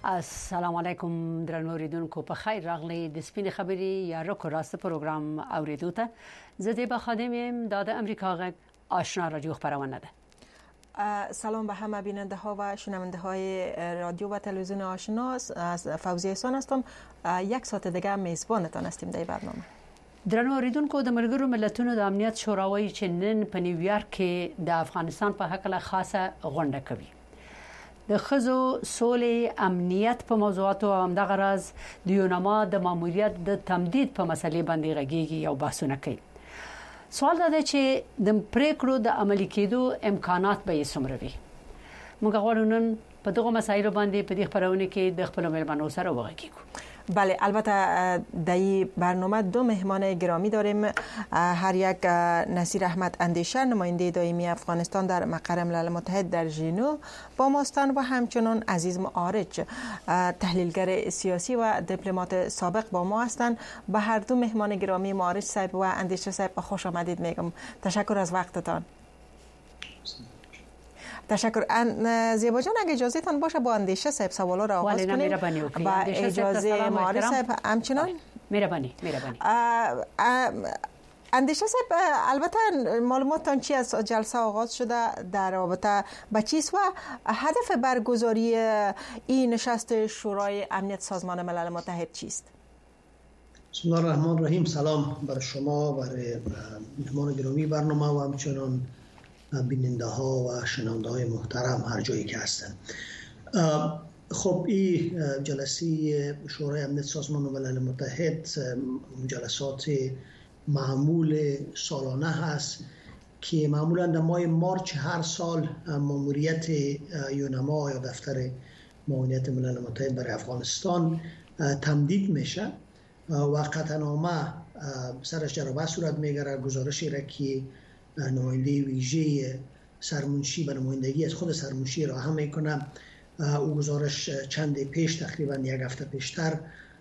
السلام علیکم درنو اوریدونکو، په خیر راغلی د سپین خبري یا رکو راست پروګرام اوریدو ته. زه د بخادم يم د امریکا غږ آشنا رادیو خبرونه ده. سلام به همه بیننده ها و شنونده های رادیو و تلویزیون آشنا. از فوزیه احسان هستم. یک ساعت دیگه میزبانتان هستیم در برنامه. درنو اوریدونکو، د ملګرو ملتونو د امنیت شورا چې نن په نیویارک کې د افغانستان په حق له خاصه غونډه کوي. د خزو سولې امنیت په موضوعاتو او همدغه راز د یونما د ماموریت د تمدید په مسلې باندې غږیږي او بحثونه کوي. سوال دا دی چې د پریکړو د عملي کېدو امکانات به یې څومره وي. موږ غواړو نن په دغه مسایلو باندې په دې خبرونه کې د خپل مهمانانو سره وغږیږو. بله، البته در این برنامه دو مهمان گرامی داریم. هر یک نصیر احمد اندیشه، نماینده دائمی افغانستان در مقر ملل متحد در ژنو با ماستان، و همچنان عزیز معارج، تحلیلگر سیاسی و دیپلمات سابق با ما هستند. به هر دو مهمان گرامی، معارج صاحب و اندیشه صاحب، خوش آمدید میگم. تشکر از وقتتان. تشکر. زیبا جان، اگه اجازه تان باشه با اندیشه صاحب سوالا را آغاز کنیم. با اجازه معارض صاحب همچنان. مهربانی. اندیشه صاحب، البته معلوماتتان چی از جلسه آغاز شده در رابطه با چیست و هدف برگزاری این نشست شورای امنیت سازمان ملل متحد چیست؟ بسم الله الرحمن الرحیم. سلام بر شما، برای مهمان گرامی برنامه و همچنان بیننده ها و شنونده های محترم هر جایی که هستند. خب این جلسه شورای امنیت سازمان ملل متحد جلسات معمول سالانه هست که معمولا در ماه مارچ هر سال ماموریت یونما یا دفتر معاونیت ملل متحد برای افغانستان تمدید میشه و قطعنامه سرش جرابه صورت میگیره. گزارشی را که نماینده ویژه سرمنشی به نمایندگی از خود سرمنشی را هم میکنه، او گزارش چند پیش، تقریبا یک هفته پیشتر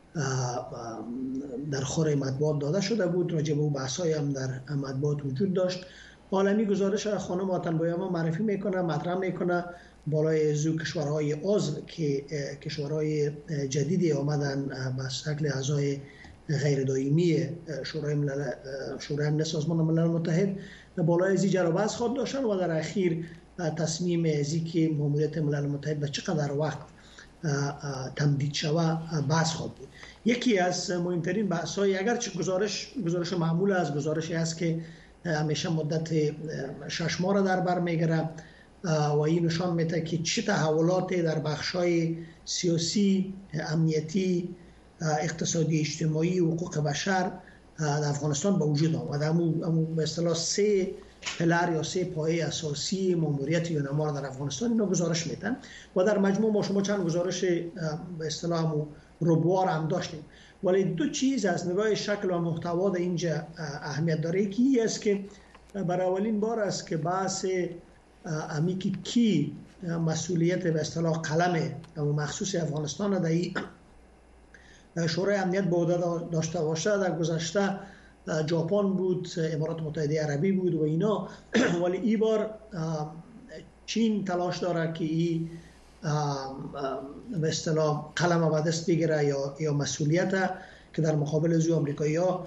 در خور مطبوعات داده شده بود. راجع به او بحث‌های هم در مطبوعات وجود داشت. عالمی گزارش خانم آتنبایما معرفی میکنه، مطرح میکنه بالای زو کشورهای عضو که کشورهای جدیدی آمدن به شکل اعضای غیر دائمی شورای امنیت سازمان ملل متحد بالای ازی جرابه‌از خود داشتن و در اخیر تصمیم ازی که ماموریت ملل متحد به چقدر وقت تمدید شود بحث خود بود. یکی از مهمترین بحث‌های، اگرچه گزارش معمول از گزارشی است که همیشه مدت 6 ماه را در بر میگیره و این نشان میده که چه تحولاتی در بخش‌های سیاسی، امنیتی، اقتصادی، اجتماعی و حقوق بشر در افغانستان به وجود آمد. امو به اصطلاح 3 پلر یا 3 پایه اساسی ماموریت یونما در افغانستان اینو گزارش میدن و در مجموع ما شما چند گزارش به اصطلاح ربوار هم داشتیم. ولی دو چیز از نگاه شکل و محتوا در اینجا اهمیت داره. یکی است که برای اولین بار است که بحث امی کی مسئولیت به اصطلاح قلم مخصوص افغانستان در شورای امنیت به عهده داشته باشه. در گذشته ژاپن بود، امارات متحده عربی بود و اینا، ولی این بار چین تلاش داره که این به اصطلاح قلم به دست بگیره یا مسئولیت که در مقابل زو آمریکایی‌ها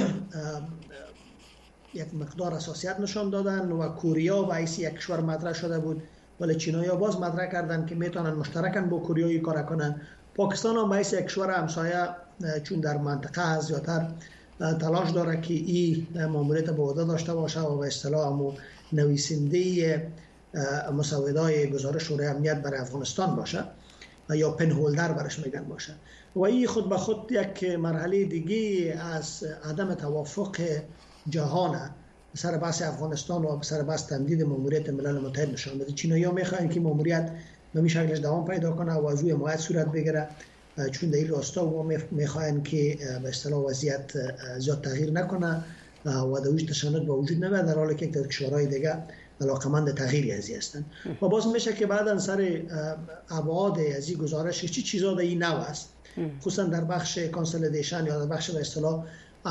یک مقدار حساسیت نشان دادن و کوریا و ایسی یک کشور مطرح شده بود، ولی چینایی‌ها باز مطرح کردن که میتونن مشترکاً با کوریایی کار کنن. پاکستان هم باعث یک کشور همسایه چون در منطقه زیادتر تلاش داره که این ماموریت به عهده داشته باشه و به اصطلاح نویسنده مسودای گزارش شورای امنیت برای افغانستان باشه یا پن هولدر برش میگن باشه. و این خود به خود یک مرحله دیگه از عدم توافق جهان سر بحث افغانستان و سر بحث تمدید ماموریت ملل متحد نشان میده. چینایی‌ها میخواین که ماموریت به این شکلش دوام پیدا کنه و از روی حمایت صورت بگیره، چون در این راستا و میخواین که به اصطلاح وضعیت زیاد تغییر نکنه و دویش تشنج با وجود نمیاد، در حالی که یک کشورهای دیگه علاقمند تغییری ازی هستن. و باز میشه که بعداً سر ابعاد از این گزارش چی چیزا در این نو است، خصوصا در بخش کانسولیدیشن یا در بخش به اصطلاح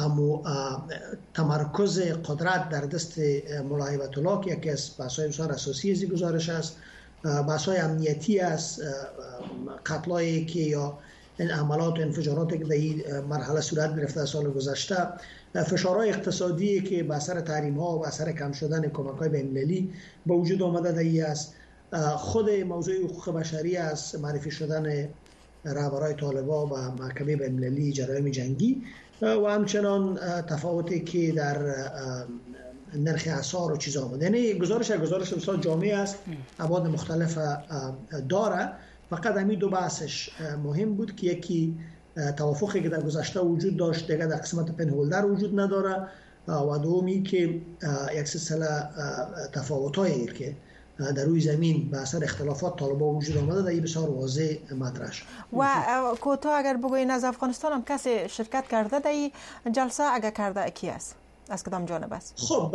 تمرکز قدرت در دست ملا هیبت الله که یکی از بحث‌های بسیار اساسی از این گزارش است بحث‌های امنیتی است، قتلایی که یا این عملات و انفجارات که در این مرحله صورت گرفته سال گذشته، فشارهای اقتصادی که به اثر تحریم‌ها و به اثر کم شدن کمک‌های بین‌المللی به وجود آمده در این است، خود موضوع حقوق بشری است، معرفی شدن رهبرای طالبان و محکمه بین‌المللی جرایم جنگی و همچنان تفاوتی که در نرخ اسعار و چیزا آمده. یعنی گزارش بسیار جامع است، ابعاد مختلف داره. فقط همین دو بحثش مهم بود که یکی توافقی که در گذشته وجود داشت دیگه در قسمت پنهولدر وجود نداره و دومی که یک سلسله تفاوت‌هایی که در روی زمین به اثر اختلافات طالبان وجود آمده در این بسیار واضح مطرح شد. و کوتاه اگر بگوین از افغانستان هم کسی شرکت کرده در این جلسه؟ اگر کرده کی است؟ از کدام جانب است؟ خب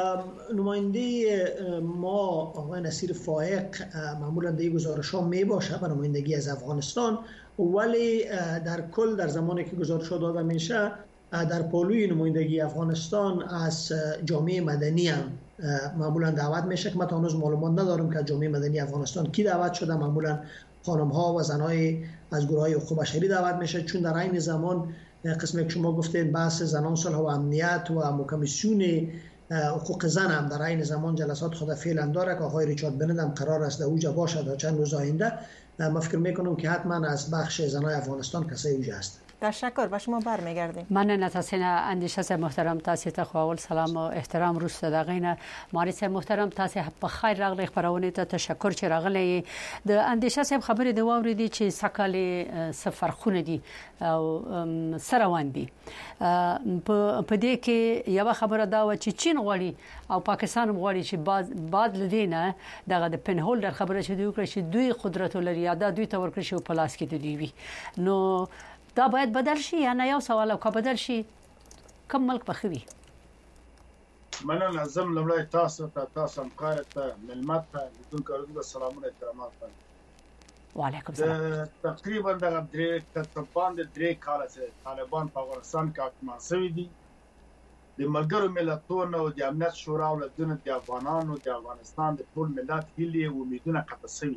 نماینده ما آقای نصیر فائق معمولا در گزارش ها می باشه به نمایندگی از افغانستان، ولی در کل در زمانی که گزارش ها داده میشه در پالوی نمایندگی افغانستان از جامعه مدنی هم معمولا دعوت میشه که من تا هنوز معلومات ندارم که جامعه مدنی افغانستان کی دعوت شده. معمولا خانم ها و زنای از گروه های حقوق بشری دعوت میشه، چون در این زمان قسمی که شما گفتین بحث زنان صلح و امنیت و کمیسیون حقوق زن هم در این زمان جلسات خود فعلا داره که آقای ریچارد بنت هم قرار است در اوجا باشه در چند روز آینده. من فکر میکنم که حتما از بخش زنای افغانستان کسی اوجا هست. تشکر، به شما برمیگردیم. من نتاسین اندیشه محترم تاسي ته خو سلام و احترام روسته دغینه مارس محترم تاسي په خیر راغلی خبرونه ته تشکر چې راغلی. د اندیشه صاحب خبرې د واوریدي چې سکهاله سفر خونه دي او سروان دي په دې کې یو خبره دا و چې چین غواړي او پاکستان غواړي چې بعد لدینه دغه د پنهولډر خبره چې دوی کړی چې دوی قدرت لري یا دوی تور کړی شو پلاس کې دوی وي نو دا باید بدل شي یا نه. یو سوال او که بدل شي کوم ملک بخوي؟ من لازم لمړی تاسو همکار ته ملمت ته بدون کارو سلامونه احترامات وعلیکم السلام. تقریبا د درې کال سره طالبان په افغانستان کې حکومت شوی دي. د ملګرو ملتونو او د امنیت شورا ولدونه د افغانانو د افغانستان د ټول ملت هیلې او امیدونه قطع شوي.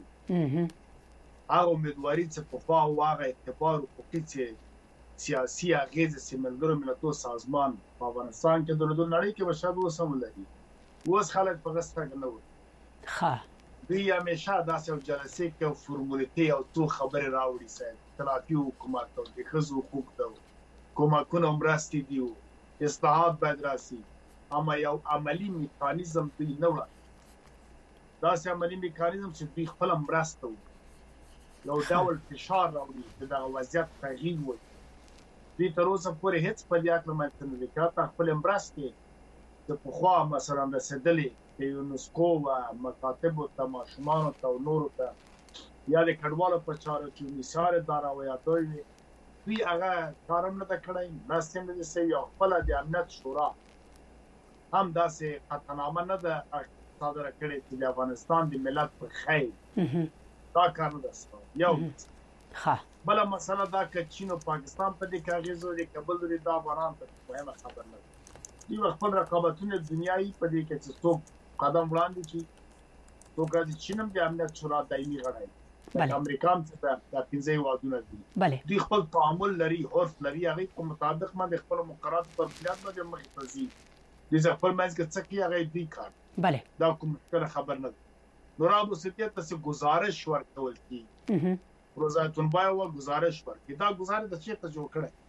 هغه امیدواري چې په خوا واغه اعتبار او حقوقي سیاسي اغیزه چې ملګرو ملتونو سازمان په افغانستان کې د نړۍ کې بشد وسم لري. اوس خلک په غسته نه وي. ښه دوی همیشه داسې یو جلسې کې او فرمولټي او څو خبرې راوړي چې اطلاعاتي حکومت او د ښځو حقوق ده، کومکونه مرستې دي، اصلاحات باید راسي، اما یو عملی میکانیزم دوی نه وړاندې. داسې عملی میکانیزم چې دوی خپله مرسته وکړي، یو ډول فشار راوړي چې دغه وضعیت تغییر وکړي. دوی تر اوسه پورې هېڅ په دې هکله منځته نه دي کړی. حتی خپلې مرستې د پخوا مثلا رسېدلې د یونسکو و مکاتبو ته، ماشومانو ته او نورو ته یا د کډوالو په چارو کې یونیسار اداره و یا دوی هغه کار هم نه ده کړی، مرستې هم نه دي شوي. او خپله د امنیت شورا هم داسې قطعنامه نه ده صادره کړې چې د افغانستان د ملت په خیر دا کار نه ده شوی. یو بله مسله دا که چین او پاکستان په دې کې اغېز لري که بل لري، دا افغانان ته مهمه خبر نه ده. دوی خپل رقابتونه دنیایي په دې کې چې څوک قدم وړاندې کړي، څوک راځي. چین هم د امنیت شورا دایمي غړی دی، امریکا هم د 15 هېوادونه دي. دوی خپل تعامل لري، عرف لري، هغې په مطابق باندې خپلو مقرراتو پر بنیاد باندې مخې ته ځي. دوی خپل منځ کې څه کوي هغه دوی کار، دا کوم مشکله خبر نه ده. نو رابطه ته گزارش ورکول کیږي. روزا تونبایو گزارش ورکړي. دا گزارش د چا ته جوړ کړي؟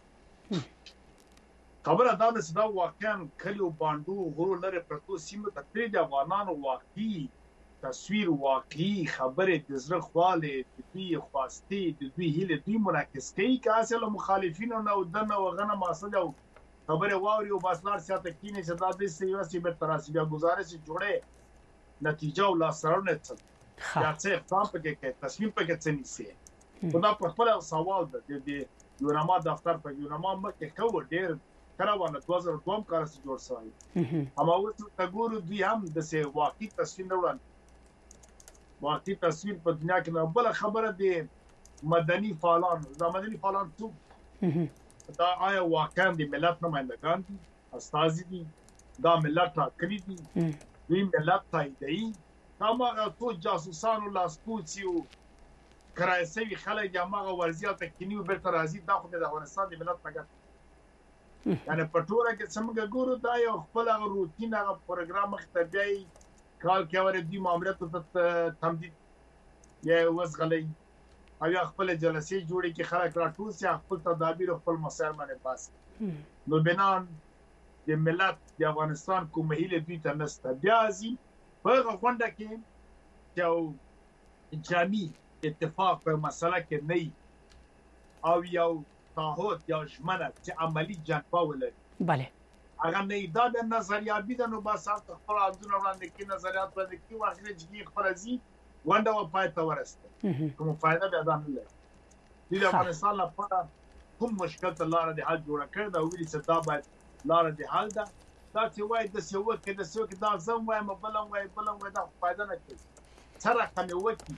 خبره دا ده چې دا واقعا کلی او باندو غرو لري پرتو سیمه ته د افغانانو واقعي تصویر، واقعي خبره د زړه خواله، د دوی خواسته، د دوی هیله، دوی منعکس کوي که اصل مخالفینو نه او دنه وغنه ماسه او خبره واوري او باسلار ساته کینې چې دا د سیاسي به تراسي بیا گزارش جوړه نتیجه او لاسرونه څه یا څه اقدام پکې کوي، تصمیم پکې څه نیسي. دا په خپل سوال ده. د یوناما دفتر په یوناما مکه کو ډېر کراوانه 2002 کال څخه جوړ شوی. اما اوس ته ګورو دوی هم د سه واقعي تصویر نه وړاندې. واقعي تصویر په دنیا کې نه. بل خبره د مدني فعالان، د مدني فعالان څوک دا آیا واقعا د ملت نمائندگان دي، استازي دي، دا ملت راکړي دي، دوی ملت تاییدوي، هماغه تو جاسوسان او لاسپوڅي او کرایسوي خلک هماغه ورزيات تکینی او بیرته راځي دا خو د افغانستان د ملت پګه یعنی په ټوله کې څنګه ګورو دا یو خپل هغه روټین هغه پروګرام مختبي کال کې ور دي معاملات ته تمدید یا وسغلې او یا خپل جلسې جوړې کې خلک راټول سي خپل تدابیر خپل مسائل باندې پاس نو بنان د ملت د افغانستان کومه هیله دوی ته نسته بیا ځي په غونډه کې یو جامع اتفاق په مسله کې نه او یو تعهد یا ژمنه چې عملی جنبه ولري بله هغه نه دا د نظریابي د نو باسات خپل اندونه وړاندې کې نظریات باندې کې واخلې چې خپل ځي ونده و پای ته ورسته کوم فائدہ به ځان نه لري د افغانستان لپاره کوم مشکل ته لار د حل جوړ کړ دا ویلي چې دا باید لار د حل ده دا چې وای د سیو کې د سیو کې دا زم وای مبلم وای دا فائدہ نه کوي سره کوي وکی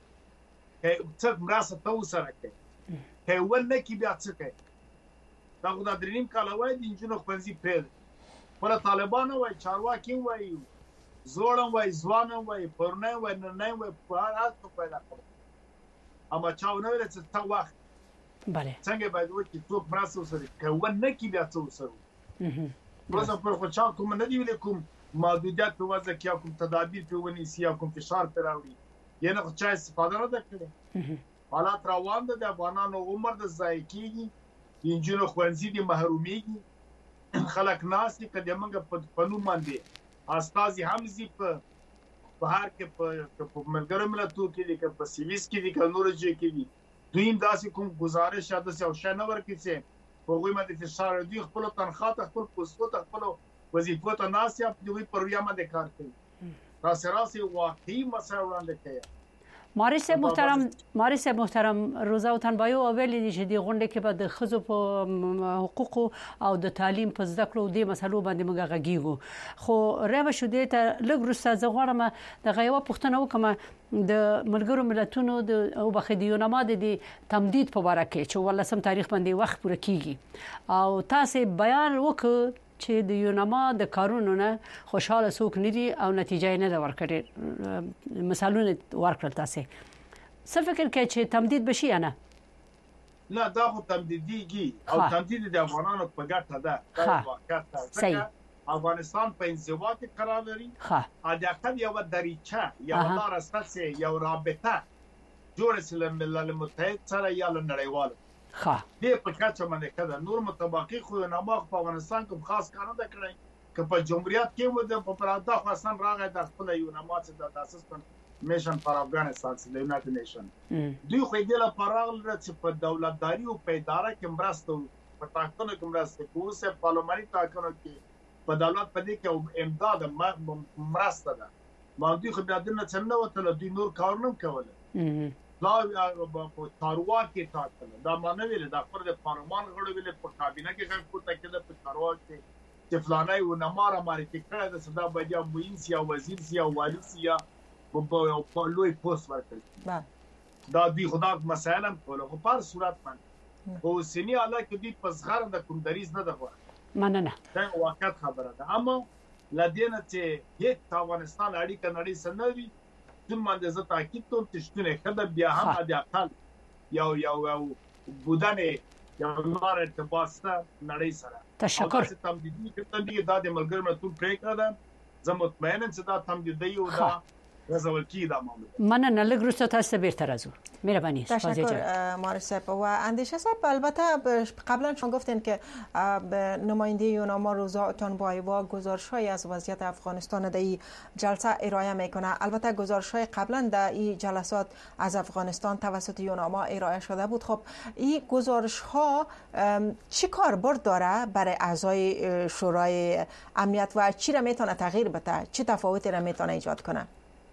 څه مراسته تو سره کوي ونه کې بیا څه کوي دا خو د دریم کال وای د انجنونو خپلځي پیل پر طالبانو وای چارواکي وای زوړم وای ځوانم وای پرنه وای نه وای په هر څه پیدا کړ اما چاو نه ولې چې تا وخت بله څنګه باید وکړي څوک مراسته سره کوي نه کې بیا څه وسره روزه پر خو چا کوم نه دی ولیکم محدودیت په وځه کې کوم تدابیر په ونی سیا کوم فشار پر راوړي ینه خو چا استفاده نه کړي حالات روان دي د افغانانو عمر د ضایع کیږي انجنونو خوانزي دي محروميږي خلک ناس دي کله موږ په نوم باندې استاذي حمزي په بهر کې په ملګرو ملتونو کې دي په سیویس کې دي په نور ځای کې دي دوی داسې کوم گزارش شاده او شنور کې چې په غوي باندې فشار دی خپل تنخواه خپل پوسټ خپل وظیفه ته ناس یا دوی پرویا باندې کار کوي تاسو راسي واقعي مسله وړاندې کوي مارس محترم روزا وطنبایو اولی دي چې د غونډې کې به د ښځو په حقوقو او د تعلیم په زده کړو د مسلو باندې موږ غږیږو خو راوه شو دې ته لږ وروسته زه غواړم د غیوه پوښتنه وکړم د ملګرو ملتونو د او بخدیو نماد دي تمدید په اړه کې چې ولسم تاریخ باندې وخت پوره کیږي او تاسو بیان وکړ چې د یونما د کارونو نه خوشاله څوک نه دي او نتیجه نه ده ورکړي مثالونه ورکړل تاسو څه فکر کوي چې تمدید بشي نه لا دا خو تمدیدیږي او تمدید د افغانانو په ګټه ده دا واقعیت ده افغانستان په انزوا کې قرار لري اځکه یو دریچه یو لار اساسي یو رابطه جوړه سره ملل متحد سره یا نړیوال دې په کچه باندې کړه نور متباقي خو نه مخ په افغانستان کې خاص کار نه کړی که په جمهوریت کې و د پراته افغانستان راغی د خپل یو نماز د اساسن میشن پر افغانستان د یونایټډ نیشن دوی خو دې لا پراغل چې په دولتداري او په اداره کې مرسته په ټاکنو کې مرسته کوسه پارلماني ټاکنو کې په دولت په دې کې امداد مرسته ده باندې خو بیا د نه څنګه وته دوی نور کار نه کوله دا په چارواکي ټاکل دا معنی ویل دا پر د پارلمان غړو ویل په کابینه کې څنګه کوته کې د چارواکي چې فلانای و نماره ماري کې کړه د صدا بجا موین سیا وزیر سیا والی سیا په لوی پوسټ ورکړي دا دی خدا مسائل هم په هر صورت باندې او سنی اعلی کې دی په ځغر د کوم دریز نه ده مننه دا واقعیت خبره ده اما لدینه چې هیڅ افغانستان اړیکه نړۍ سره وي ټول باندې زه تاکید کوم چې شتونه کده بیا هم د اقل یو بودنه یو نور ارتباط نړۍ سره تشکر تمدیدي کتنې دا د ملګرو ملتونو پریکړه ده زه مطمئن یم چې دا تمدیدي او دا رضاول کی دا معامله مننه لږ وروسته تاسو بیرته راځو مهرباني تشکر مارس صاحب و اندیشه صاحب البته قبلا شما گفتین که نماینده یوناما روزا وطنبایوا گزارش‌های از وضعیت افغانستان در این جلسه ارائه میکنه البته گزارش‌های قبلا در این جلسات از افغانستان توسط یوناما ارائه شده بود خب این گزارش‌ها چی کاربرد داره برای اعضای شورای امنیت و چی را میتونه تغییر بده چه تفاوتی را میتونه ایجاد کنه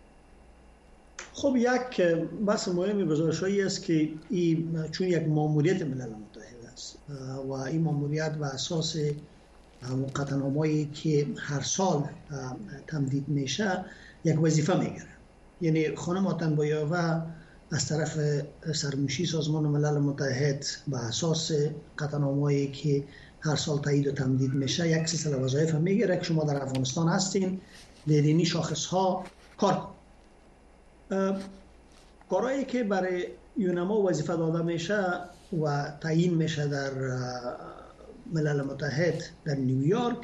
خب یک بحث مهم گزارش‌هایی است که این چون یک ماموریت ملل متحد است و این ماموریت و اساس قطعنامه‌ای که هر سال تمدید میشه یک وظیفه میگیره یعنی خانم وطنبایوا از طرف سرمشی سازمان ملل متحد و اساس قطعنامه‌ای که هر سال تایید و تمدید میشه یک سلسله وظایف میگیره که شما در افغانستان هستین در این شاخص‌ها کار کارهایی که برای یونما وظیفه داده میشه و تعیین میشه در ملل متحد در نیویورک،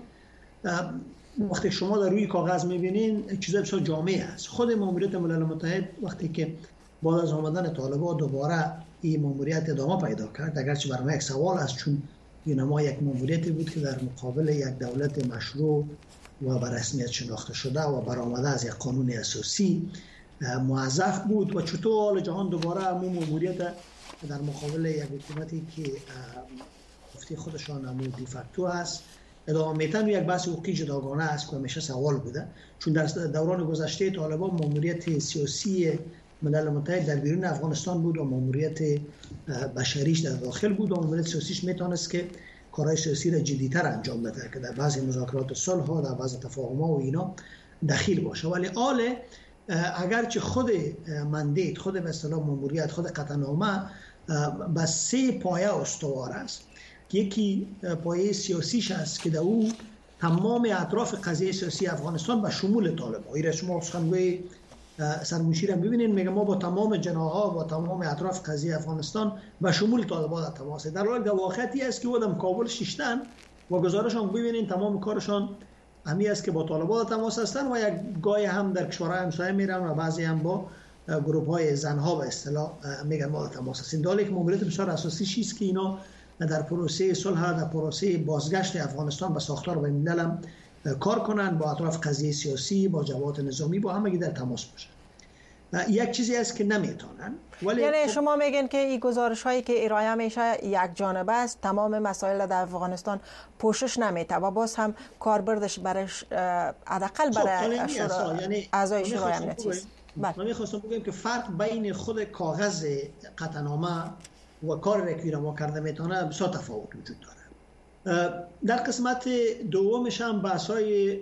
وقتی شما در روی کاغذ میبینین چیزای بسیار جامع است. خود ماموریت ملل متحد وقتی که بعد از آمدن طالبان دوباره این ماموریت ادامه پیدا کرد، اگرچه برای من یک سوال است، چون یونما یک ماموریتی بود که در مقابل یک دولت مشروع و به رسمیت شناخته شده و برآمده از یک قانون اساسی موظف بود و چطور حال جهان دوباره همون ماموریت در مقابل یک حکومتی که گفته خودشان همون دیفکتو است ادامه میتن و یک بحث حقوقی جداگانه است که همیشه سوال بوده، چون در دوران گذشته طالبان ماموریت سیاسی ملل متحد در بیرون افغانستان بود و ماموریت بشریش در داخل بود و ماموریت سیاسیش میتونست که کارهای سیاسی را جدی‌تر انجام بده که در بعضی مذاکرات صلح ها در بعضی تفاهم‌ها و اینا دخیل باشه. ولی اگرچه خود مندیت، خود به اصطلاح ماموریت، خود قطعنامه به 3 پایه استوار است. یکی پایه سیاسیش است که در او تمام اطراف قضیه سیاسی افغانستان به شمول طالبان، این شما سخنگوی سرمشیر هم ببینید میگه ما با تمام جناح‌ها با تمام اطراف قضیه افغانستان به شمول طالبان در تماس، در حالی که واقعیتی است که بودم کابل شیشتن و گزارشان ببینید تمام کارشان همی است که با طالبان در تماس هستن و یک گاهی هم در کشورهای همسایه میرن و بعضی هم با گروه‌های زنها به اصطلاح میگن ما در تماس هستیم. در حالی که ماموریت بسیار اساسی چیست که اینا در پروسه صلح، در پروسه بازگشت افغانستان به ساختار بین الملل کار کنن، با اطراف قضیه سیاسی، با جبهات نظامی، با همگی در تماس باشن. یک چیزی است که نمیتونن. یعنی شما میگن که این گزارش هایی که ارائه میشه یک جانبه است، تمام مسائل در افغانستان پوشش نمیده و باز هم کاربردش برش حداقل برای اعضای شورای امنیتی است. من میخواستم بگم که فرق بین خود کاغذ قطعنامه و کار که ما کرده میتونه بسیار تفاوت وجود داره. در قسمت دومش هم بحث‌های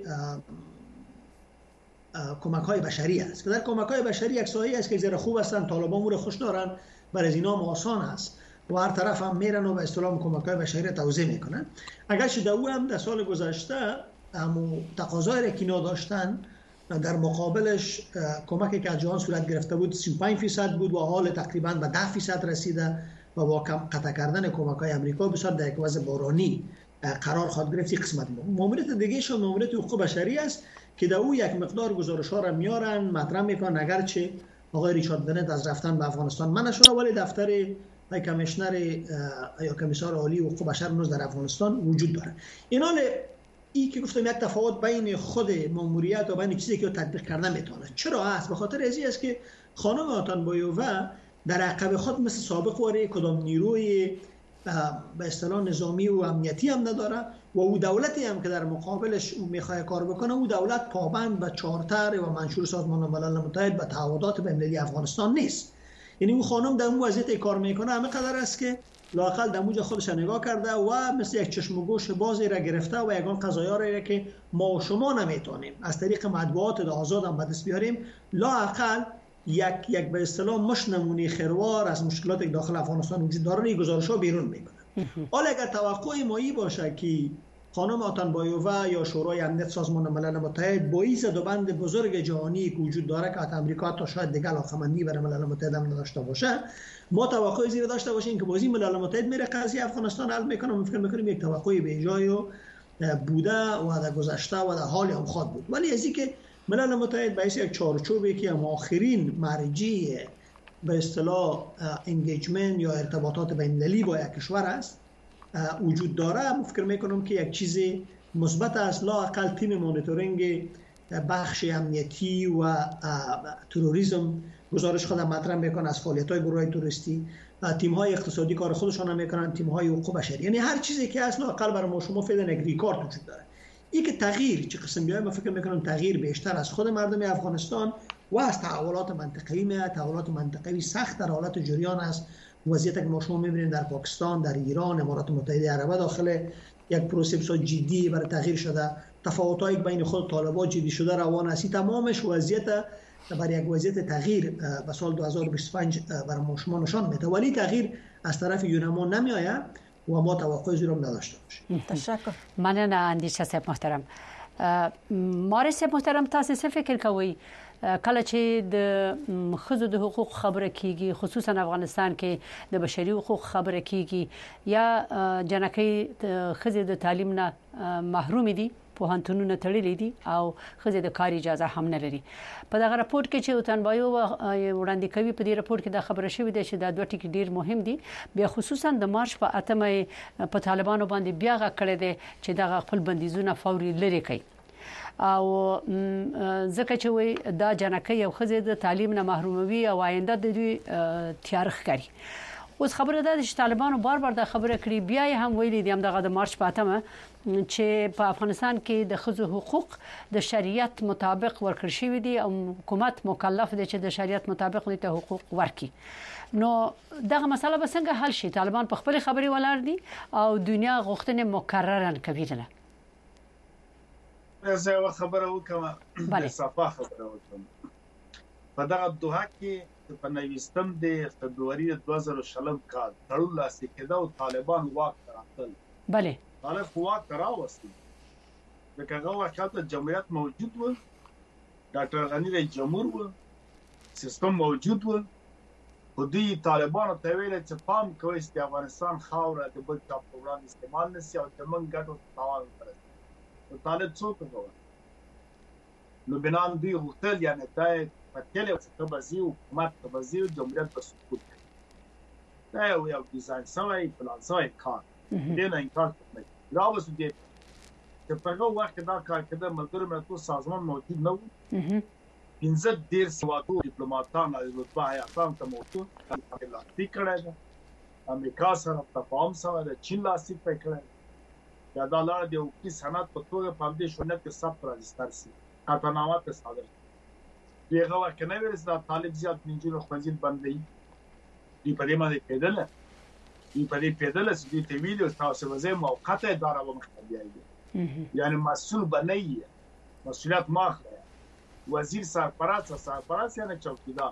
کمک‌های بشری است که در کمک‌های بشری یک ساحه‌ای است که زیر خوب هستن، طالبان مور خوش دارن، برای اینا آسان است و هر طرف هم میرن و به اصطلاح کمک‌های بشری توزیع میکنن. اگرچه دو هم در سال گذشته هم تقاضای که اینا داشتن در مقابلش کمکی که از جهان صورت گرفته بود 35% بود و حال تقریبا به 10% رسیده و با قطع کردن کمک‌های آمریکا بسیار در یک وضع بحرانی قرار خواهد گرفت. این قسمت ماموریت دیگه شون ماموریت حقوق بشری است که در او یک مقدار گزارش‌ها را میارن مطرح میکنن، اگرچه آقای ریچارد بنت از رفتن به افغانستان منع شده ولی دفتر کمیشنر یا کمیسر عالی حقوق بشر هنوز در افغانستان وجود داره. این که گفتم یک تفاوت بین خود ماموریت و بین چیزی که تطبیق کردن میتونه. چرا است؟ به خاطر ازی است که خانم آتانبایووا در عقب خود مثل سابق واره کدام نیروی به اصطلاح نظامی و امنیتی هم نداره و او دولتی هم که در مقابلش او میخواد کار بکنه، او دولت پابند به چارتر و منشور سازمان ملل متحد به تعهدات بین‌المللی افغانستان نیست. یعنی او خانم در اون وضعیت کار میکنه همه قدر است که لااقل در موج خودش نگاه کرده و مثل یک چشم و گوش بازی را گرفته و یگان قضایا را که ما و شما نمیتونیم از طریق مطبوعات آزاد هم به دست بیاریم، لااقل یک به اصطلاح مش نمونه خیروار از مشکلات که داخل افغانستان وجود داره این گزارش‌ها بیرون میکنه. حالا اگر توقع مایی باشه که خانم آتانبایووا یا شورای امنیت سازمان ملل متحد با این زدوبند بزرگ جهانی که وجود داره که امریکا تا شاید دیگه علاقه‌مندی برای ملل متحد هم نداشته باشه، ما توقع زیر داشته باشیم که بازی ملل متحد میره قضیه افغانستان حل میکنه، ما فکر میکنیم یک توقع به جای بوده و در گذشته و در حال هم خواهد بود. ولی از اینکه ملل متحد به یک چارچوبی که هم آخرین مرجع به اصطلاح انگیجمنت یا ارتباطات بین‌المللی با یک کشور است وجود داره، فکر میکنم که یک چیز مثبت است. لااقل تیم مانیتورینگ بخش امنیتی و تروریسم گزارش خود مطرح میکنه از فعالیت‌های گروه‌های تروریستی، تیم‌های اقتصادی کار خودشون هم میکنن، تیم‌های حقوق بشری، یعنی هر چیزی که اصلا لااقل برای ما شما فعلا یک ریکارد وجود داره. این که تغییر چه قسم بیایم، من فکر میکنم تغییر بیشتر از خود مردم افغانستان و از تحولات منطقه‌ای سخت در حالت جریان است. وضعیتی که ما شما می‌بینید در پاکستان، در ایران، امارات متحده عربه داخل یک پروسه بسیار جدی برای تغییر شده، تفاوت‌های بین خود طالبان جدی شده روان است، تمامش وضعیت برای یک وضعیت تغییر به سال 2025 برای ما شما نشان میده، ولی تغییر از طرف یونما نمیآید و ما توقع زیرا نداشته باشیم. تشکر. مننه اندیشه صاحب محترم. مارس صاحب محترم، تاسو څه فکر کوئ کله چې د خزو د حقوق خبره کیږي خصوصا افغانستان کې د بشري حقوق خبره کیږي یا جنکې خزو د تعلیم نه محروم دي پوهنتونونه تړلې دي او خزه د کار اجازه هم نه لري په دغه راپورټ کې چې وطنبایو وړاندې کوي په دې راپورټ کې دا خبره شوې ده چې دا دوه ټکي ډیر مهم دي بیا خصوصا د مارچ په اتمه په طالبانو باندې بیا غکړه دي چې دغه خپل بندیزونه فوري لري کوي او ځکه چې وي دا جنکې یو خزه د تعلیم نه محروموي او آینده د دوی تاریخ کوي اوس خبره ده چې طالبانو بار بار دا خبره کړې بیا هم ویلي دي هم د مارچ په اتمه چې په افغانستان کې د خزو حقوق د شریعت مطابق ورکړل شوی دي او حکومت مکلف دی چې د شریعت مطابق ته حقوق ورکړي نو دغه مسله به څنګه حل شي طالبان په خپل خبري ولاړ دي او دنیا غوښتنه مکررن کوي نه زه خبره وکم بله صفه خبره وکم په دغه دوه کې په 19 د فبراير 2020 کال تړون لاسلیک کړه او طالبان واک ته راتل بله طالب واک ته راوستي د هغه وخت جمهوریت موجود و ډاکټر غنی رئیس جمهور و سیستم موجود و خو دوی طالبانو ته ویل چې پام کوئ چې افغانستان خاوره د بل چا په وړاندې استعمال نشي او د من ګټو تاوان ورسي طالب څوک وو نو بنان دوی غوښتل یعنی دا پاتله چې کبازي حکومت کبازي جمهوریت په سقوط دا یو ډیزاین سوی پلان سوی کار دې نه انکار کوي راوځي دې چې په هغه وخت دا کار کړه ملګرو ملتونو سازمان موجود نه و پنځه ډیر سوادو ډیپلوماټان او رتبه حیاتان ته موجود لاسلیک کړی ده امریکا سره تفاهم سره د چین لاسلیک کړی دا د لاره د حقوقي سند په توګه په دې شونه کې ثبت راځي سي قطعنامه ته صادر دیغه وکړه نه ورس دا طالب زیات منځونو خوځید باندې دی په دې باندې پیدل دی په دې پیدل چې دی ته ویډیو تاسو وځي موقته اداره و مختلفه یعنی مسؤل بنئ مسؤلیت ماخله وزیر سرپرست یعنی چوکیدار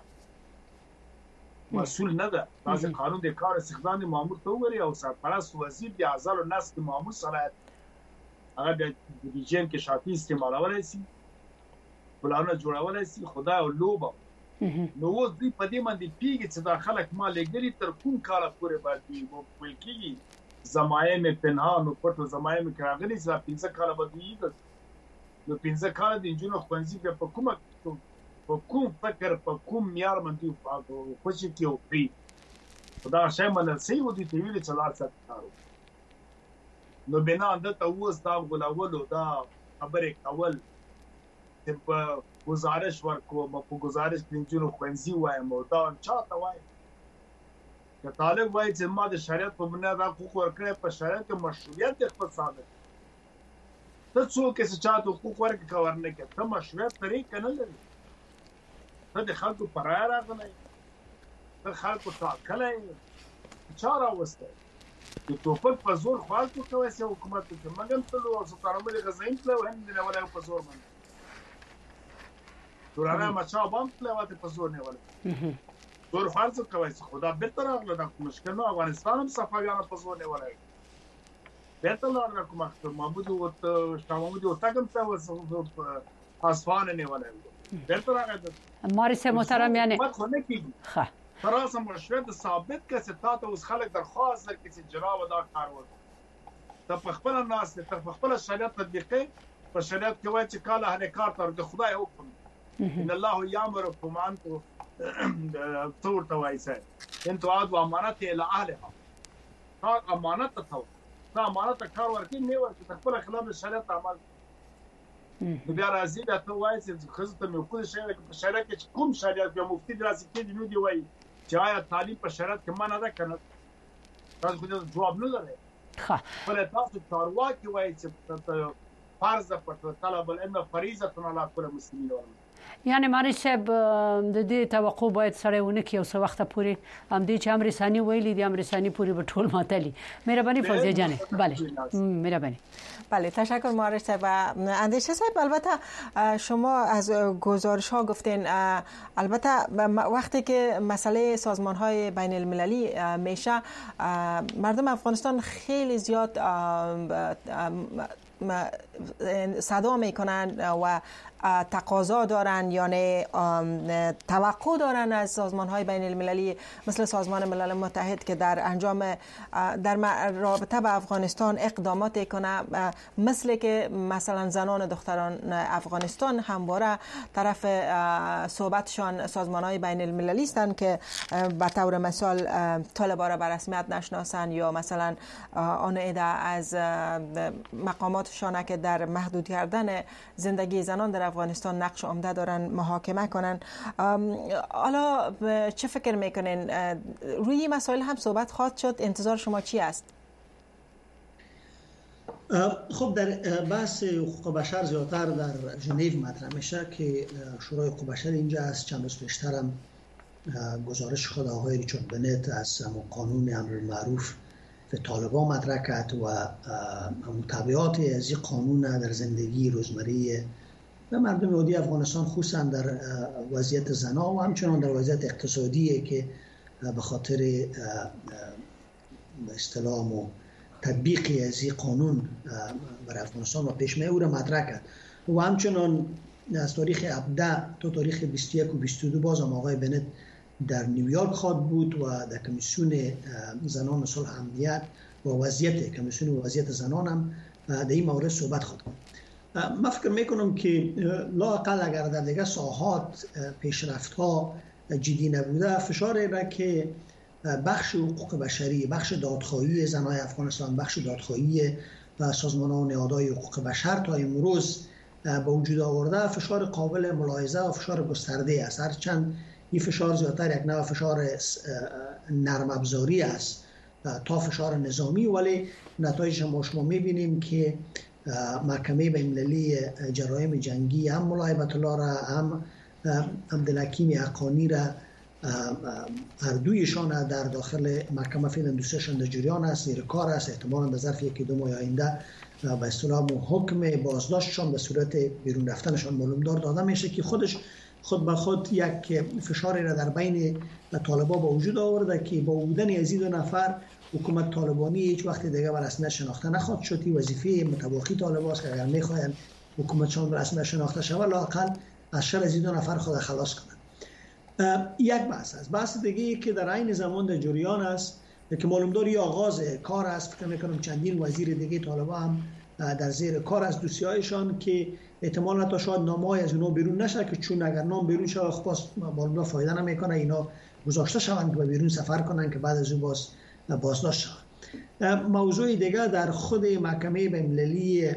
مسؤول نه ده تاسو قانون د کار استخدام مامور ته وګورئ او سرپرست وزیر د اعضاء او نسل مامور صلاحیت هغه د ډیجن کې شاپی استعمالولای شي پلانونه جوړولای شي خدای او لوبه نو اوس دوی په دې باندې پیږي چې دا خلک ما لګري تر کوم کال پورې باندې وو ویل کېږي زمایم پنهان او پټو زمایم کراغلي چې 15 کال باندې نو 15 کال د انجونو خوندې په کومه په کوم فکر په کوم معیار باندې فاغو خوشي کې او پی خدای شامل سي و دي ته ویل چې لا څه کارو نو بنا د اوس دا غلاولو دا خبره کول په گزارش ورکو په گزارش کې انجونو خوندې وایم او دا چاته وایم چې طالب وایي چې ما د شریعت په بنیاد حقوق ورکړي په شریعت کې مشروعیت خپل ثابت ته څوک چې چاته حقوق ورکړي کور نه کوي ته مشروعیت طریق نه لري ته د خلکو پرای راغلی ته خلکو ټاکلی چاره وسته د توپک په زور خالکو کوي چې حکومت ته مګم ټلو او ستارمل غزاین ته وهم نه ولا په زور باندې دورانه مچا بام پلوات په زور نه ولا زور فرض کوي چې خدا به تر اغله د مشکل نو افغانستان هم صفاګانه په زور نه ولا به تر اغله کوم محمود او شامود او تاګم ته اسوان نه ولا به تر اغله مارس محترم یعنی ها تراسه مشروعیت ثابت کړي چې تاسو اوس خلک درخواست کوي چې جناب دا کار وکړي ته په خپل ناس ته په خپل شریعت تطبیقي په شریعت کې وایي چې کاله هله کار تر د خدای حکم ان الله یامرکم ان تور توایسه انتو عاد امانت الى اهلها کار امانت ته تا امانت کار ورکې نه ورکې خپل خلاف شریعت عمل بیا راځي دا ته وایي چې خزته مې خو شریعت کې کوم شریعت یا مفتی دراسي کې نو دی وایي چې آیا تعلیم په شریعت کې منع ده کنه تاسو خو جواب نه لرئ ښه بل تاسو چارواکي وایي چې فرض په طلب العلم فریضه علی کل مسلمین یعنی ماری صاحب د دې توقع باید سره ونه کې اوس وخت پورې هم دې چې امر ثاني ویلي دي امر ثاني پوری به ټول ماتلی مهربانی فوزیه جان بله مهربانی بله تشکر مارش صاحب و اندیشه صاحب. البته شما از گزارش ها گفتین البته وقتی که مسئله سازمان های بین المللی میشه مردم افغانستان خیلی زیاد صدا میکنن و تقاضا دارن یعنی توقع دارن از سازمان‌های بین المللی مثل سازمان ملل متحد که در انجام در رابطه با افغانستان اقدامات کنه، مثل که مثلا زنان دختران افغانستان همواره طرف صحبتشان سازمان‌های بین المللی هستند که به طور مثال طالبان را به رسمیت نشناسند یا مثلا آن ایده از مقاماتشان که در محدود کردن زندگی زنان در افغانستان نقش عمده دارن محاکمه کنن. حالا چه فکر میکنین؟ روی مسائل هم صحبت خواهد شد؟ انتظار شما چی است؟ خب در بحث حقوق بشر زیادتر در ژنو مطرح میشه که شورای حقوق بشر اینجا از چند روز پیشتر هم گزارش خود آقای ریچارد بنت از قانون امرالمعروف به طالبان مطرح کرد و تبعات از این قانون در زندگی روزمره و مردم عادی افغانستان خصوصا در وضعیت زنا و همچنان در وضعیت اقتصادی که به خاطر به اصطلاح و تطبیق از این قانون بر افغانستان و پیشمه او را مطرح کرد و همچنان از تاریخ 17 تا تاریخ 21 و 22 باز هم آقای بنت در نیویورک خواهد بود و در کمیسیون زنان و صلح امنیت و وضعیت کمیسیون وضعیت زنان هم در این مورد صحبت خواهد کرد. من فکر میکنم که لااقل اگر در دیگه ساحات پیشرفت‌ها جدی نبوده، فشاری را که بخش حقوق بشری، بخش دادخواهی زنان افغانستان، بخش دادخواهی و سازمان‌ها و نهادهای حقوق بشر تا امروز به وجود آورده، فشار قابل ملاحظه و فشار گسترده است. هرچند این فشار زیادتر یک نوع فشار نرم افزاری است تا فشار نظامی، ولی نتایج شما میبینیم که محکمه بین‌المللی جرایم جنگی هم ملا هیبت الله را هم عبدالحکیم حقانی را هر دویشان در داخل محکمه فعلا دوستشان در جریان است، زیر کار است. احتمالاً در ظرف یکی دو ماه آینده به اصطلاح حکم بازداشتشان به صورت بیرون رفتنشان معلومدار داده میشه که خود به خود یک فشاری را در بین طالبان با وجود آورده که با بودن از این دو نفر حکومت طالبانی هیچ وقت دیگه به رسمیت شناخته نخواهد شد. وظیفه متواخی طالبان است که اگر میخواهند حکومتشان به رسمیت شناخته شود لااقل از شر از این دو نفر خود خلاص کنند. یک بحث است. بحث دیگه که در عین زمان در جریان است که معلومداری آغاز کار است. فکر میکنم چندین وزیر دیگه طالبان هم در زیر کار از دوسیه‌هایشان که احتمالاً تا شاید نامه‌ای از اونها بیرون نشه، که چون اگر نام بیرون شه خب معلومات فایده نمیکنه، اینا گذاشته شوند که به بیرون سفر کنن که بعد از اون بازداشت شوند. موضوع دیگه در خود محکمه بین‌المللی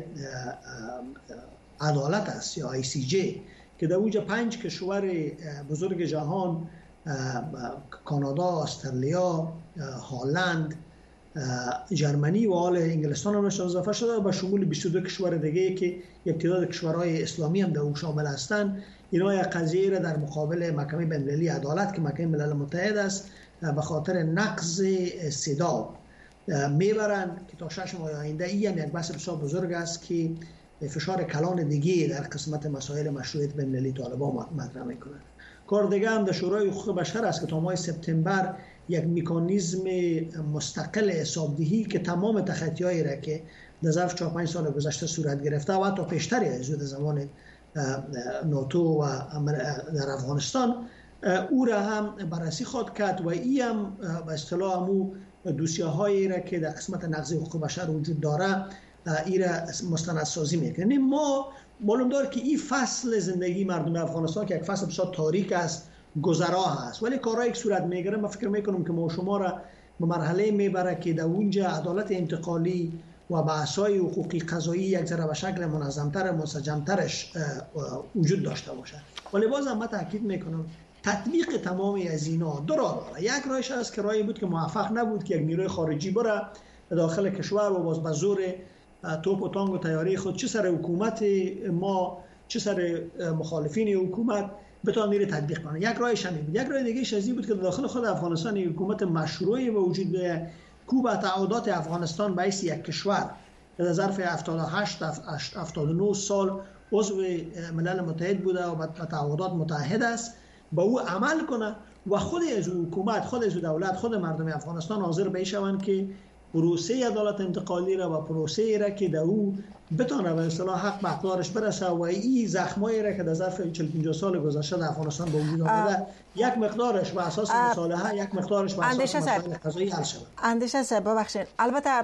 عدالت است یا ICJ که در اوج 5 کشور بزرگ جهان، کانادا، استرالیا، هلند، جرمنی و حال انگلستان هم اضافه شده به شمول 22 کشور دیگه که یک تعداد کشورهای اسلامی هم در او شامل هستند. اینا یک قضیه را در مقابل محکمه بین‌المللی عدالت که محکمه ملل متحد است به خاطر نقض صدا میبرند که تا 6 ماه آینده. این هم یک بحث بسیار بزرگ است که فشار کلان دیگه در قسمت مسائل مشروعیت بین‌المللی طالبان مطرح میکنه. کار دیگه هم در شورای حقوق بشر است که تا ماه سپتامبر یک مکانیزم مستقل حسابدهی که تمام تخطی‌هایی را که در ظرف 4-5 سال گذشته صورت گرفته و حتی پیشتری از زمان ناتو و در افغانستان او را هم بررسی خواهد کرد و این هم به اصطلاح همو دوسیه‌هایی را که در قسمت نقض حقوق بشر وجود داره این را مستندسازی میکنه. ما معلوم داره که این فصل زندگی مردم افغانستان که یک فصل بسیار تاریک است، گذرا هست، ولی کارهایی که صورت میگیره من فکر میکنم که ما شما را به مرحله میبره که در اونجا عدالت انتقالی و بحث‌های حقوقی قضایی یک ذره به شکل منظم‌تر منسجم‌ترش وجود داشته باشه. ولی بازم من تاکید میکنم تطبیق تمام از اینا دو راه داره. یک راهش است که راهی بود که موفق نبود که یک نیروی خارجی بره داخل کشور و باز به زور توپ و تانگ و طیاره خود چه سر حکومت ما چه سر مخالفین حکومت بتوان میره تطبیق کنه. یک راهش همین بود. یک راه دیگه شازی بود که داخل خود افغانستان حکومت مشروعی به وجود بیاید کوبا تعهدات افغانستان به حیث یک کشور در ظرف 78-79 سال عضو ملل متحد بوده و به تعهدات متحد است با او عمل کنه و خود از حکومت، خود از دولت، خود مردم افغانستان حاضر بشوند که پروسه عدالت انتقالی را و پروسه را که در او بتونه به اصطلاح حق به اقدارش برسه و این زخمایی را که در ظرف 40-50 سال گذشته در افغانستان به وجود آمده یک مقدارش به اساس مصالحه، یک مقدارش به اساس مسائل قضایی حل شود. اندیشه صاحب ببخشید، البته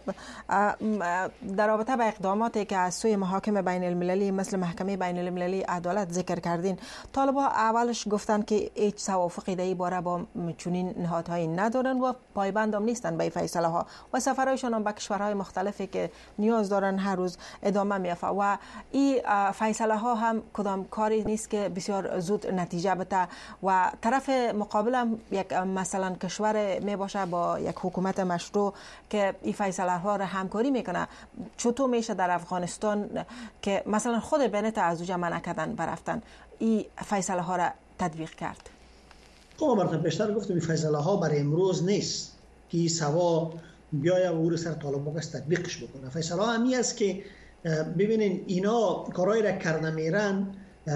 در رابطه با اقداماتی که از سوی محاکم بین المللی مثل محکمه بین المللی عدالت ذکر کردین، طالبان اولش گفتن که هیچ توافقی در این باره با چنین نهادهایی ندارن و پایبند هم نیستن به فیصله ها و سفرهایشان هم به کشورهای مختلفی که نیاز دارن هر روز ادامه میافته و این فیصله ها هم کدام کاری نیست که بسیار زود نتیجه بده و طرف مقابل هم یک مثلا کشور می باشه با یک حکومت مشروع که این فیصله ها را همکاری میکنه. چطور میشه در افغانستان که مثلا خود بنت از اوجا منع کردن برفتن این فیصله ها را تطبیق کرد؟ خب مرتبه بیشتر گفتم این فیصله ها برای امروز نیست که سوا بیاید و او رو سر طالبان تطبیقش بکنه. فیصله ها همی است که ببینین اینا کارایی را کرده میرن،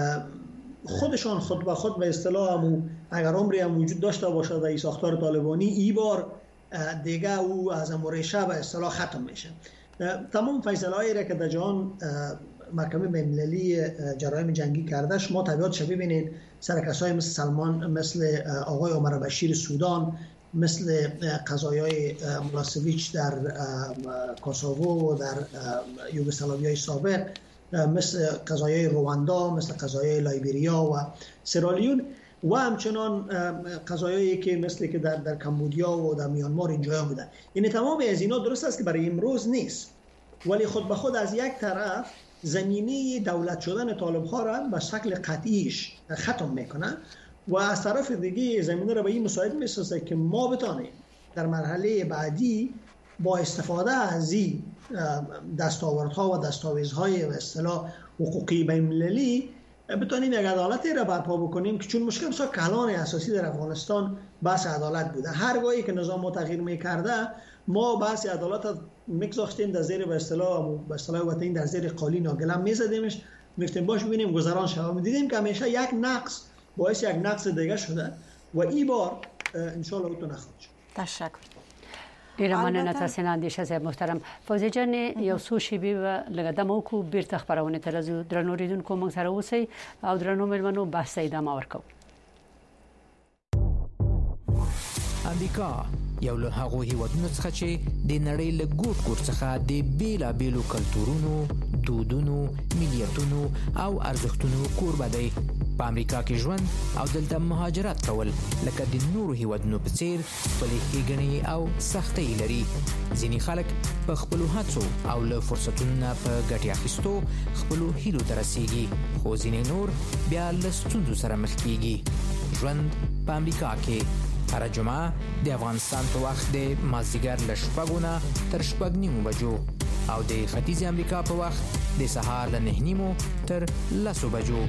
خودشان خود به خود به اصطلاح اگر عمری هم وجود داشته باشد در ساختار طالبانی ای بار دیگه او از امریشه به اصطلاح ختم میشه. تمام فیصله هایی را که در جهان محکمه بین‌المللی جرایم جنگی کرده شما طبیعتش ببینید سر کسایی مثل سلمان، مثل آقای عمر بشیر سودان، مثل قضایای مولاسویچ در کوسوو و در یوگسلاویای سابق، مثل قضایای رواندا، مثل قضایای لایبریا و سرالیون و همچنان قضایایی که مثل که در کمبودیا و در میانمار اینجا بودن. یعنی تمام از اینا درست است که برای امروز نیست، ولی خود به خود از یک طرف زمینه دولت شدن طالب ها را به شکل قطعیش ختم میکنه و از طرف دیگه زمینه را به این مساعد میسازه که ما بتانیم در مرحله بعدی با استفاده از این دستاوردها و دستاویزهای به اصطلاح حقوقی بین‌المللی بتانیم یک عدالتی را برپا بکنیم که چون مشکل بسیار کلان اساسی در افغانستان بحث عدالت بوده. هر گاهی که نظام تغییر میکرده ما بحث عدالت میگذاشتیم در زیر به اصطلاح وطنی در زیر قالین و گلم میزدیمش، میگفتیم باش ببینیم گذران شود. دیدیم که همیشه یک نقص باعث یک نقص دیگه شده و این بار ان شاء الله تو نخواهد شد. تشکر. ایرمان تاسین اندیشه صاحب محترم فوزی جان یو څو شیبې و لګدمو کو بیرته خبرونه ترازو درنو ریدونکو موږ سره اوسئ او درنو ملمنو بحث ادامه ورکو. امریکا یو له هغو هیوادونو څخه چې د نړۍ له ګوټ ګوټ څخه د بیلابیلو کلتورونو، دودونو، ملیتونو او ارزښتونو کوربه دی. په امریکا کې ژوند او دلته مهاجرت کول لکه د نورو هیوادونو په څیر خپلې ښېګڼې او سختۍ لري. ځینې خلک په خپلو هڅو او له فرصتونو نه په ګټې اخیستو خپلو هیلو ته رسیږي، خو ځینې نور بیا له ستونزو سره مخ کیږي. ژوند په امریکا کې هر جمعه د افغانستان په وخت د مازدیګر له 6 نه تر 6:30 بجو او د ختیځ امریکا په وخت د سهار له 9:30 تر 10 بجو.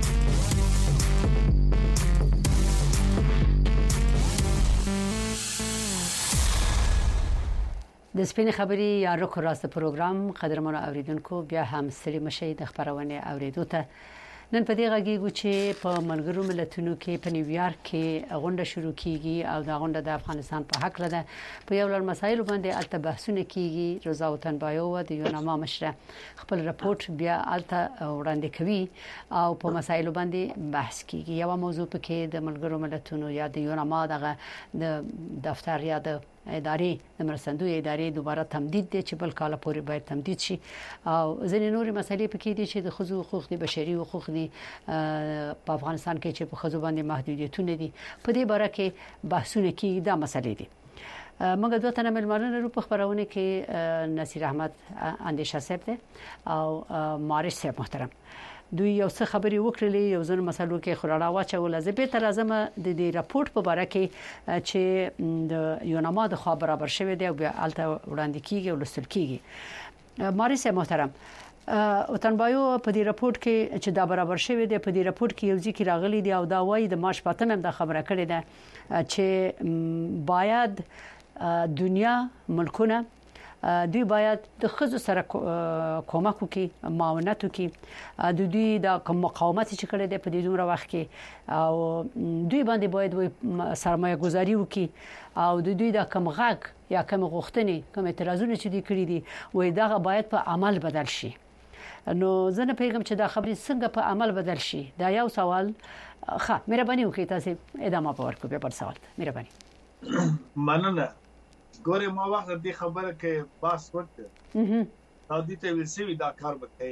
د سپین خبري یا رکو راست پروګرام قدرمن اوریدونکو بیا هم ستړي مشي د خبرونه اوریدو ته. نن په دې غږیږو چې په ملګرو ملتونو کې په نیویارک کې غونډه شروع کیږي او دا غونډه د افغانستان په حق لده په یو لړ مسایلو باندې الته بحثونه کیږي. رضا وطنبایو د یوناما مشره خپل راپورټ بیا الته وړاندې کوي او په مسایلو باندې بحث کیږي. یو موضوع پکې د ملګرو ملتونو یا د یوناما دغه د دفتر یا د ادارې د مرستندوی ادارې دوباره تمدید دي چې بل کال پورې باید تمدید شي او ځینې نورې مسلې پکې دي چې د ښځو حقوق دي، بشري حقوق دي په افغانستان کې چې په ښځو باندې محدودیتونه دي. په دې باره کې بحثونه کیږي. دا مسلې دي. موږ دوه تنه ملمانه لرو په خبرونه کې نصیر احمد اندیشه صاحب دی او مارش صاحب محترم. دوی یو څه خبري وکړلې یو ځل مسلو کې خړاړه واچول. زه به تر اعظم د دې راپورټ په اړه کې چې د یوناما د خوا برابر شوی دی او بیا الته وړاندې کیږي او لستل کیږي. مارس محترم وطنبایو په دې راپورټ کې چې دا برابر شوی دی په دې راپورټ کې یو ځکه راغلي دی او دا وایي د مارچ 15 هم دا خبره کړې ده چې باید دنیا ملکونه دوی باید د خزو سره کومک وکړي معاونت وکړي د دوی د مقاومت چې کړي د په دې دومره وخت کې او دوی باندې باید سرمایه گذاري وکړي او د دوی د کم غږ یا کم غوښتنې کم اعتراضونه چې دوی کړی دي وای دا باید په عمل بدل شي نو زه نه پیغام چې دا خبرې څنګه په عمل بدل شي دا یو سوال مهرباني وکړئ تاسو ادامه ورکړئ په بل سوال مهرباني مننه ګوره ما وخت دې خبره کې باس وکړه او دې ته ویل دا کار وکړي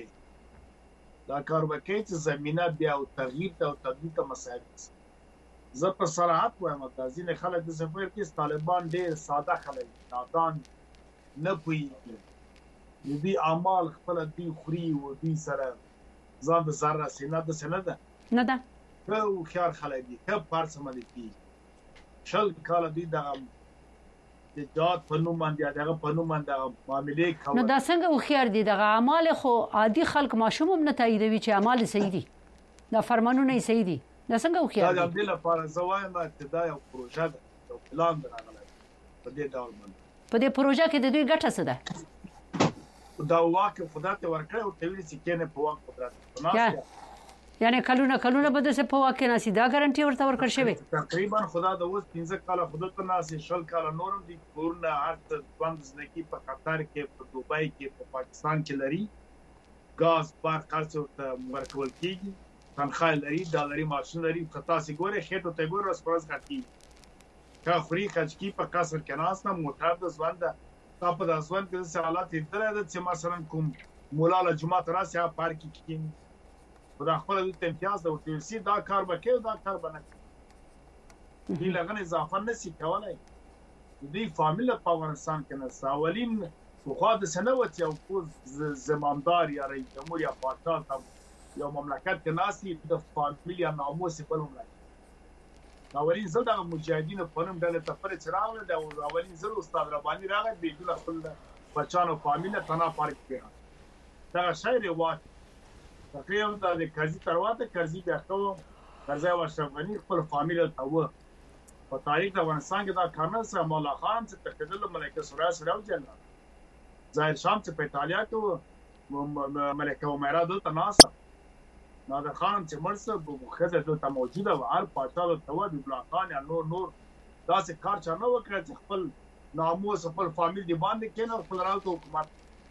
چې زمينه بیا او تغییر او تبديل ته مسایل زه په صراحت وایم دا ځینې خلک د سفر کې طالبان ډېر ساده خلک نادان نه پوهیږي دې اعمال خپل دې خوري او دې سره ځان د زره سینه د سینه ده نه ده او خيار خلک دي که پارسمه دي شل کال دي د جات پنوم باندې دغه پنوم باندې معاملې کوي نو دا څنګه خو خيار دي دغه اعمال خو عادي خلک ماشوم هم نه تاییدوي چې اعمال صحیح دي دا فرمانونه صحیح دي دا څنګه خو خيار دي دا د لپاره زوایم چې دا یو پروژه ده یو پلان راغلی په دې ډول باندې په دې پروژه کې د دوی ګټه څه ده دا واکه خدای ته ورکړی او ته ویل چې کینه په واک قدرت یعنی کلونه به د څه په واکه ناسي دا ګارانټي ورته ورکړ شوی تقریبا خدا د اوس 15 کال خود ته ناسي شل کال نورم دي کورونه هرڅ بند ځنکی په قطر کې په دوبای کې په پاکستان کې لري غاز بار خرڅ ته ورکول کیږي تنخواه لري ډالري ماشين لري خطا سي ګوره خېټو ته ګوره سپورز کټي کا فری کچکی په کاسر کې ناس نه موټر د ځوان د تاسو د ځوان کې څه حالات درته چې مثلا کوم مولا له جمعه راسه پارک کې خدا خپل د امتیاز د ورتي دا کار وکړي دا کار بنه دي لغنه اضافه نشي کولای دې فامیل په افغانستان کې نه ساولین خو د سنوات یو زمامدار یا رئیس جمهور یا پاکستان یو مملکت کې ناسي د فامیل یا ناموس په مملکت اولین زل د مجاهدینو په نوم ډله تفر چراغ د اولین زل استاد رباني راغی بیجل خپل بچانو فامیل تنا پارک کې دا شاعر واټ تقریبا د قرضی ترواته قرضی بیا کوم قرضه ورشفنی خپل فامیل ته و په تاریخ د افغانستان کې دا کارنه سره مولا خان چې تقدل ملکه سورا سره وجل ظاهر شام چې په ایتالیا کې ملکه عمره د تناسب نادر خان چې مرسه بخزه د موجوده و هر پاچا د تو د بلاخان یا نور دا څه کار چا نه وکړ چې خپل ناموس خپل فامیل دی باندې کینو خپل راوته حکومت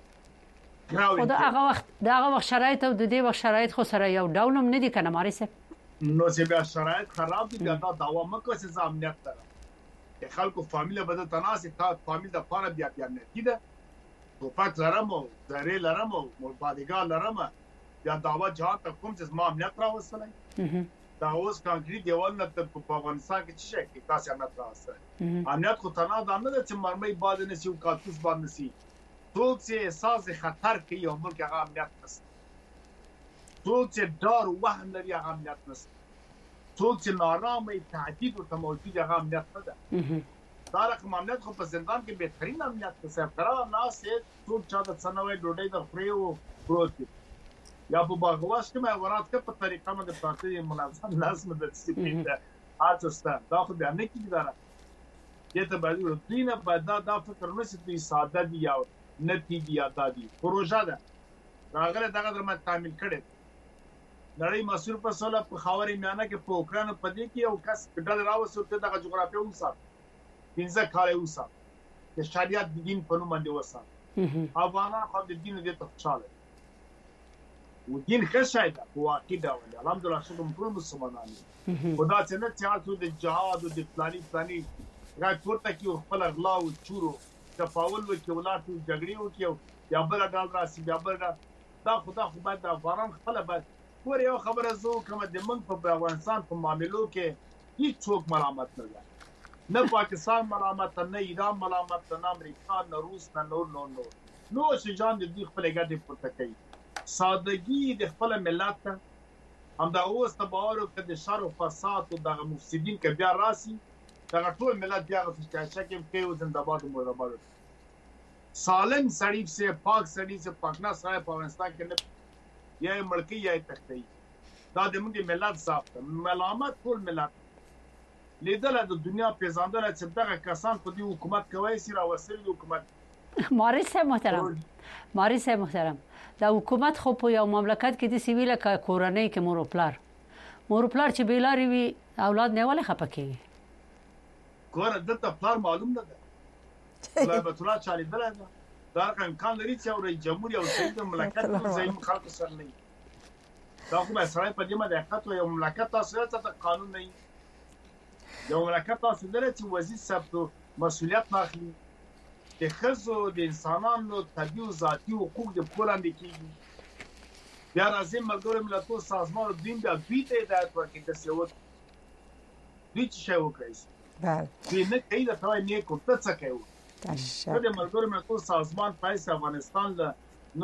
خو دا هغه وخت شرایط او د دې وخت شرایط خو سره یو ډول هم نه دي کنه مارسه نو چې بیا شرایط خراب دي دا داوا مکه چې ضمانت ده خلکو فامیل بده تناسب تا فامیل د پاره بیا نه کیده تو فقط لرم او درې لرم او مبادګا لرم یا داوا جهات کوم چې ما امنیت راوستلای دا اوس کانکریټ دیوال نه په افغانستان کې څه شي تاسو امنیت راوستل امنیت خو تنها د نه چې مرمۍ باد نه سی او کاټوس باد نه سی څوک چې احساس خطر کوي یو ملک هغه امنیت نشته څوک چې ډار وهم لري هغه امنیت نشته څوک چې نارامه تهدید او موجود هغه امنیت نه ده دا رقم امنیت خو په زندان کې بهترین امنیت ده صرف قرار ناس څوک چې د څنوي ډوډۍ د خوري او پروت یا په باغواش کې مې ورات کې په طریقه مې د پاتې منظم لازم د ډیسپلین ده اته دا خو بیا نه کیږي دا دته باندې دینه بعد دا فکر نشي چې ساده دی یا نتیجه یاده دي پروژه ده راغله دغه درمه تعمیل کړي نړۍ مسؤل په سوله په خاورې میانه کې په اوکران په دې کې یو کس ډل راوسته دغه جغرافیه وسات 15 کال وسات د شریعت د دین په نوم باندې وسات افغانان خو د دین دې ته خوشاله و دین ښه شای ده په واقع ډول الحمدلله شکر ټول مسلمانان خدا چې نه چارڅو د جهاد او د پلاني راځ ورته کې خپل اغلا او چورو تفاول وکي ولاتو جګړې وکي یا بل ډول راسي یا بل دا خدا خو باید د افغان خپل باید ور یو خبره زو کوم د من په افغانستان په معاملو کې هیڅ څوک ملامت نه ده نه پاکستان ملامت نه ایران ملامت نه امریکا نه روس نه نور چې جان د دې خپل ګټې پورته کوي سادهګي د خپل ملت ته هم دا اوس تباور او د شر او فساد او د مفسدين کې بیا راسي دا ټول ملت بیا غوښتل چې کې زنده‌باد مرباد سالم سړی سے پاک سړی سے پاکنا سره په افغانستان کې نه یا ملکی یا تختی دا د موږ ملت صاحب ملامت ټول ملت لیدل د دنیا پیژندل چې دغه کسان په دې حکومت کوي سره وسیل حکومت مارس محترم د حکومت خو په یو مملکت کې د سیویل کورنۍ کې مور او پلار چې بیلاری وي اولاد نه ولې خپکیږي کور دته پلار معلوم نه ده لا بتولا چالي دلته دا امکان لري چې اوري جمهوریت او سید مملکت په ځای خلک سره نه دا خو به سره په دې باندې حقیقت یو مملکت تاسو ته قانون نه یو مملکت تاسو درته چې وزیر صاحب مسؤلیت اخلي د خزو د انسانانو طبيعي او ذاتي حقوق د کولان دي کیږي بیا راځي ملګرو ملتونو سازمان دین د بیت هدایت ورکړي د سیوت دوی چې شاو کوي بله دوی نه کوي د توای نه کوم څه کوي د ملګرو ملتونو سازمان پایس افغانستان له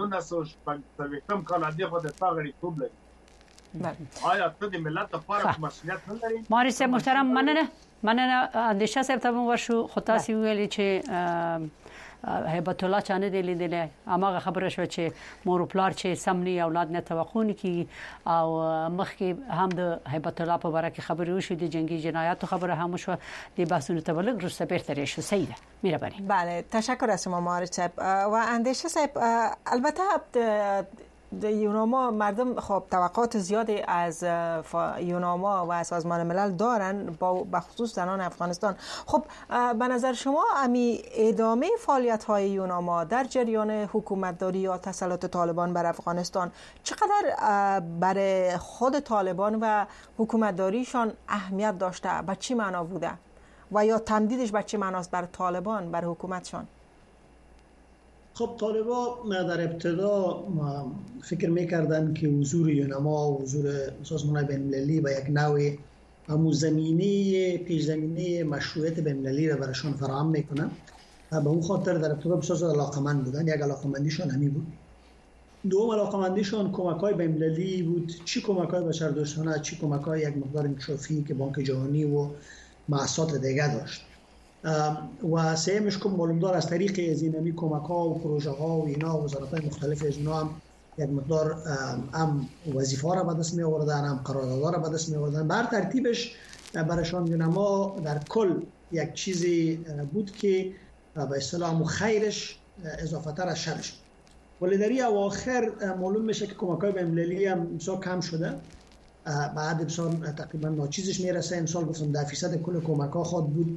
1950 کال د خو د تاغړي کوم لري آیا ته د ملت لپاره مسؤلیت نه لري مارس محترم مننه اندیشه صاحب ته ورشو خو تاسو ویلي چې هیبت الله چانه دی لیدل اماغه خبره شو چې مور پلار چې سمنی اولاد نه توقع کی او مخکې هم د هیبت الله په اړه خبرې وشو د جنگي جنایاتو خبره هم شو د بحثونو تبلغ رسته بهتره شو سیده مهربانی بله تشکر از شما مارس صاحب و اندیشه صاحب البته یوناما مردم خب توقعات زیادی از یوناما و سازمان ملل دارن با خصوص زنان افغانستان. خب به نظر شما امی ادامه فعالیت های یوناما در جریان حکومتداری یا تسلط طالبان بر افغانستان چقدر برای خود طالبان و حکومتداریشان اهمیت داشته؟ به چی معنا بوده؟ و یا تمدیدش به چی معناست بر طالبان بر حکومتشان؟ خب طالبان در ابتدا فکر میکردن که حضور یوناما و حضور سازمان بین‌المللی به یک نوع همون زمینه پیش زمینه مشروعیت بین‌المللی را برایشان فراهم میکنه. به اون خاطر در ابتدا بسیار علاقمند بودن. یک علاقمندیشان همین بود. دوم علاقمندیشان کمک‌های بین‌المللی بود، چی کمک‌های بشردوستانه، چی کمک‌های یک مقدار انکشافی که بانک جهانی و مؤسسات دیگه داشت. و سهمش که معلومدار از طریق از این کمک ها و پروژه ها و اینا وزارت های مختلف از اینا هم یک مقدار هم وظیفه ها را به دست می آوردن، هم قراردادها را به دست می آوردن. بر ترتیبش برایشان یوناما در کل یک چیزی بود که به اصطلاح خیرش اضافه تر از شرش. ولی در این اواخر معلوم میشه که کمک های بین‌المللی هم بسیار کم شده. بعد بسیار تقریبا ناچیزش میرسه. امسال گفتم 10% کل کمک ها خود بود.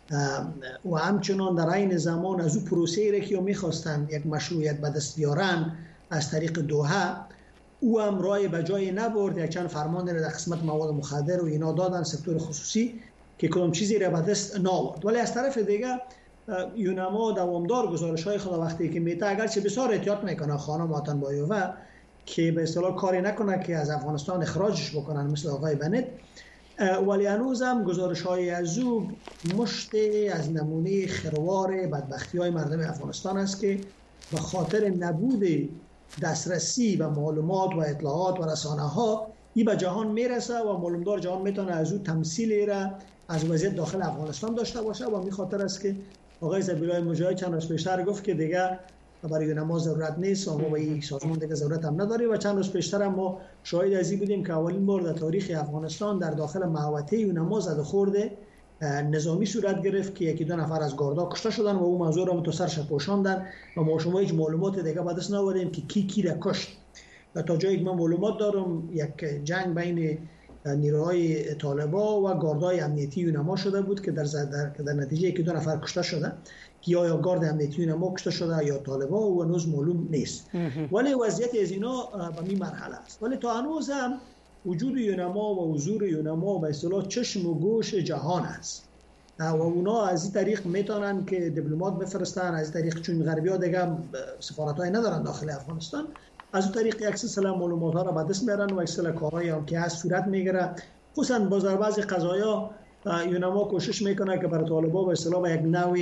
و همچنان در این زمان از او پروسه‌ای را که می‌خواستند یک مشروعیت به دست بیارن از طریق دوحه او هم رای به جای نبرد. یک چند فرمان را در قسمت مواد مخدر و اینا دادن سکتور خصوصی که کدام چیزی را به دست نآورد. ولی از طرف دیگه یوناما دوامدار گزارش‌های خود وقتی که میته اگرچه بسیار احتیاط میکنه خانم آتنبایوه که به اصطلاح کاری نکنه که از افغانستان اخراجش بکنن مثل آقای بنت، ولی هنوز هم گزارش‌های از او مشت از نمونه خروار بدبختی‌های مردم افغانستان است که به خاطر نبود دسترسی به معلومات و اطلاعات و رسانه‌ها این به جهان میرسه و معلومدار جهان میتونه از او تمثیلی را از وضعیت داخل افغانستان داشته باشه. و می خاطر است که آقای ذبیح‌الله مجاهد چند روز پیشتر گفت که دیگه برای یوناما ضرورت نیست و ما به این سازمان دیگه ضرورت هم نداریم. و چند روز پیشتر هم ما شاهد از این بودیم که اولین بار در تاریخ افغانستان در داخل محوطه یوناما زد و خورد نظامی صورت گرفت که یکی دو نفر از گاردا کشته شدن و اون موضوع را تو سرش پوشاندن و ما شما هیچ معلومات دیگه به دست نآوردیم که کی را کشت. و تا جایی که من معلومات دارم یک جنگ بین نیروهای طالبان و گاردای امنیتی یوناما شده بود که در نتیجه یکی دو نفر کشته شده که یا گارد امنیتی یوناما کشته شده یا طالبان و هنوز معلوم نیست. ولی وضعیت از اینا به این مرحله است. ولی تا هنوز هم وجود یوناما و حضور یوناما به اصطلاح چشم و گوش جهان است و اونا از این طریق میتونن که دیپلمات بفرستن. از این طریق چون غربی‌ها دیگه سفارت‌های ندارن داخل افغانستان، از اون طریق یک سلسله معلومات‌ها را به دست میارن و یک سلسله کارهایی هم که از صورت میگیره. خصوصا با بعضی قضایا یوناما کوشش میکنه که برای طالبان به اصطلاح به یک نوع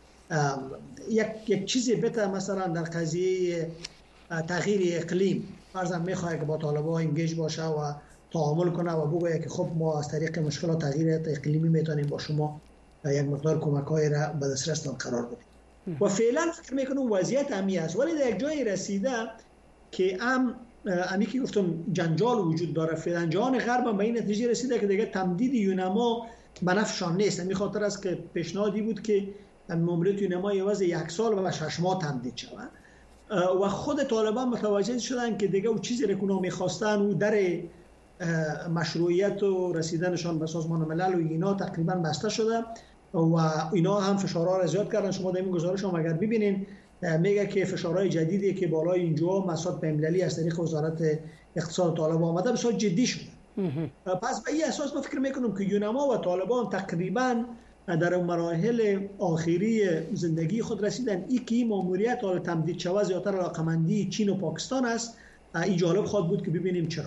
یک چیزی بده. مثلا در قضیه تغییر اقلیم فرضاً میخواد که با طالبان انگیج باشه و تعامل کنه و بگه که خب ما از طریق مشکلات تغییر اقلیمی میتونیم با شما یک مقدار کمک‌های را به دسترستان قرار بدیم. و فعلا فکر میکنم وضعیت همی است. ولی در یک جایی رسیده که امی که گفتم جنجال وجود داره. فعلا جهان غرب به این نتیجه رسیده که دیگه تمدید یوناما به نفعشان نیست. همین خاطر است که پیشنهادی بود که ماموریت یونما عوض 1 سال و 6 ماه تمدید شود و خود طالبان متوجه شدن که دیگه اون چیزی که اونا می‌خواستن و در مشروعیت و رسیدنشان به سازمان ملل و اینا تقریبا بسته شده و اینا هم فشارها را زیاد کردن. شما در این گزارش هم اگر ببینین میگه که فشارهای جدیدی که بالای اینجا مسائل بین‌المللی از طریق وزارت اقتصاد طالبان آمده بسیار جدی شده. پس به این اساس ما فکر میکنم که یونما و طالبان تقریبا در مراحل آخری زندگی خود رسیدن. این که ماموریت حال تمدید شود زیادتر علاقمندی چین و پاکستان است. این جالب خواهد بود که ببینیم چرا.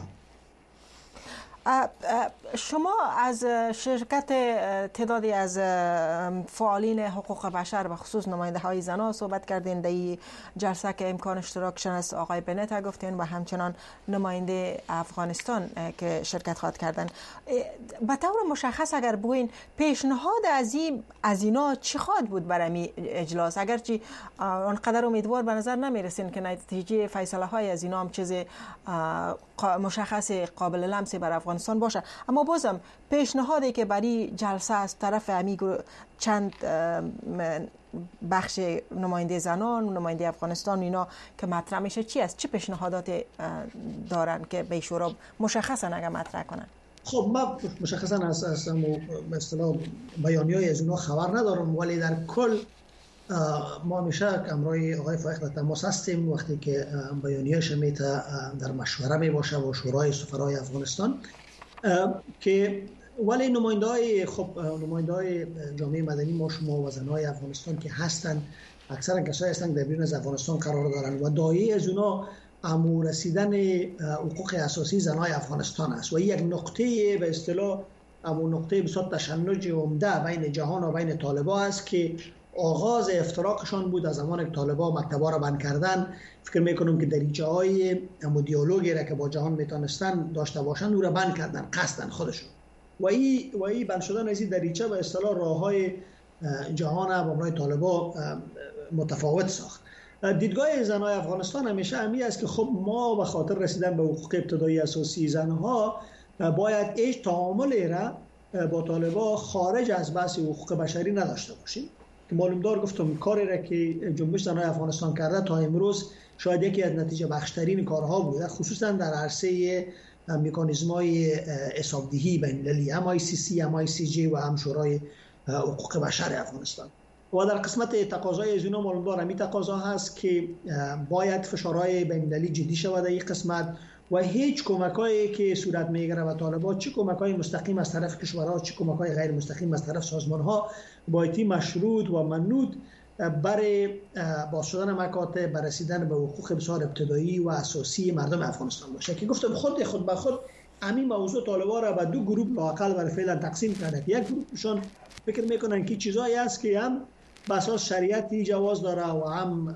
شما از شرکت تعدادی از فعالین حقوق بشر و خصوص نماینده های زنان صحبت کردین در این جلسه که امکان اشتراکشان است آقای بنت گفتین و همچنان نماینده افغانستان که شرکت خواهد کردن. به طور مشخص اگر بگوین پیشنهاد از اینا چی خواهد بود برای اجلاس؟ اگرچه آنقدر امیدوار به نظر نمیرسین که نتیجه فیصله های از اینا هم چیز مشخص قابل لمس بر افغانستان باشه، اما بازم پیشنهادی که برای جلسه از طرف چند بخش نماینده زنان و نماینده افغانستان اینا که مطرح میشه چی است؟ چه پیشنهادات دارن که به شورا مشخصا اگر مطرح کنن؟ خب ما مشخصا از مثلا بیانیه‌های از اونها خبر ندارم، ولی در کل ما همیشه همراه آقای فائق در تماس هستیم وقتی که بیانیه‌اش در مشوره می باشه با شورای سفرای افغانستان که ولی نماینده‌های جامعه مدنی ما شما و زنای افغانستان که هستن اکثرا کسایی هستن در بیرون از افغانستان قرار دارن و دایه از اونا امور رسیدن حقوق اساسی زنای افغانستان است و یک نقطه به اصطلاح امور نقطه بسیار تشنج عمده بین جهان و بین طالبان است که آغاز افتراقشان بود از زمان که طالبان مکتبا را بند کردن. فکر میکنم که دریچه‌های دیالوگی را که با جهان میتونستن داشته باشند او را بند کردن قصدن خودشون و این بند شدن از این دریچه به اصطلاح راههای جهان با برای طالبان متفاوت ساخت. دیدگاه زنای افغانستان همیشه همی است که خب ما به خاطر رسیدن به حقوق ابتدایی اساسی زنها باید هیچ تعاملی را با طالبان خارج از بحث حقوق بشری نداشته باشیم. معلومدار گفتم کاری را که جنبش زنای افغانستان کرده تا امروز شاید یکی از نتیجه بخشترین کارها بوده، خصوصا در عرصه مکانیزم‌های حسابدهی بین‌المللی، هم ICC هم ICJ و هم شورای حقوق بشر افغانستان. و در قسمت تقاضای از اینا معلومدار همین تقاضا هست که باید فشارهای بین‌المللی جدی شود در این قسمت و هیچ کمکایی که صورت میگیره و طالبان چه کمکای مستقیم از طرف کشورها چه کمکای غیر مستقیم از طرف سازمانها باید مشروط و منوط برای باز شدن مکاتب بر رسیدن به حقوق بسیار ابتدایی و اساسی مردم افغانستان باشه که گفتم خود به خود همین موضوع طالبان را به دو گروه لااقل برای فعلا تقسیم کرده. یک گروهشون فکر میکنن که چیزایی هست که هم به اساس شریعتی جواز داره و هم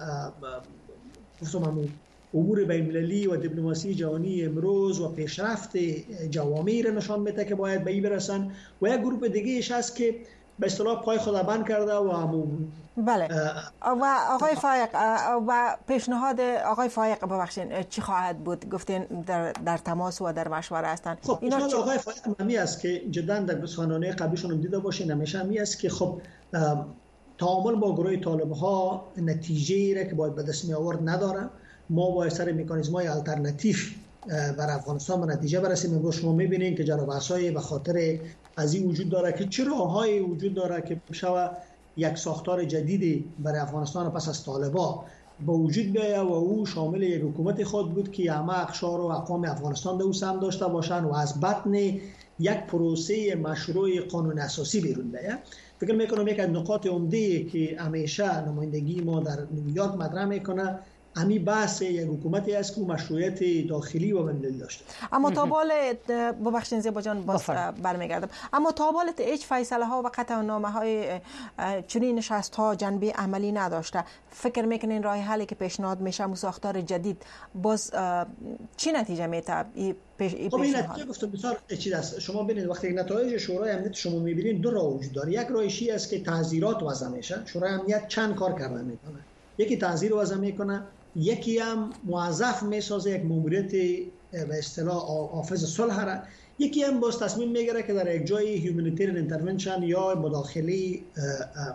گفتم امور بین‌المللی و دیپلماسی جهانی امروز و پیشرفت جوامع را نشان میده که باید به این برسن و یک گروه دیگه ایش هست که به اصطلاح پای خود بند کرده و بله و آقای فائق و پیشنهاد آقای فائق ببخشید چی خواهد بود؟ گفتین در تماس و در مشوره هستن. خب اینا آقای فائق همی است که جدا در سخنرانی قبلیشون هم دیده باشین همیشه همی است که خب تعامل با گروه طالب‌ها نتیجه‌ای را که باید به دست می آورد نداره. ما با سر مکانیزم‌های آلترناتیو بر افغانستان به نتیجه برسیم. امروز شما می‌بینید که جنبش‌های به خاطر از این وجود داره که چه راه‌هایی وجود داره که بشه یک ساختار جدیدی برای افغانستان پس از طالبان به وجود بیاید و او شامل یک حکومت خود بود که همه اقشار و اقوام افغانستان در سهم داشته باشند و از بطن یک پروسه مشروع قانون اساسی بیرون بیاید. فکر می‌کنم یک از نقاط عمده که همیشه نمایندگی ما در نیویورک مطرح می‌کنه همین بحث یک حکومتی است که مشروعیت داخلی و بین‌المللی داشته. اما تا بال ببخشید زیبا جان برمیگردم. اما تا بال هیچ فیصله ها و قطعنامه های چنین نشست ها جنبه عملی نداشته. فکر میکنین راه حلی که پیشنهاد میشه ساختار جدید باز چی نتیجه میده؟ خب این نتیجه گفتم بسیار چیز است. شما ببینید وقتی نتایج شورای امنیت شما میبینید دو راه وجود داره. یک راهشی است که تعزیرات وضع میشه. شورای امنیت چند کار کرده میکنه. یکی تعزیر وضع میکنه، یکی هم موظف میسازه یک ماموریت به اصطلاح حافظ صلح را، یکی هم باز تصمیم میگیره که در یک جای هیومانیتریان اینترونشن یا مداخله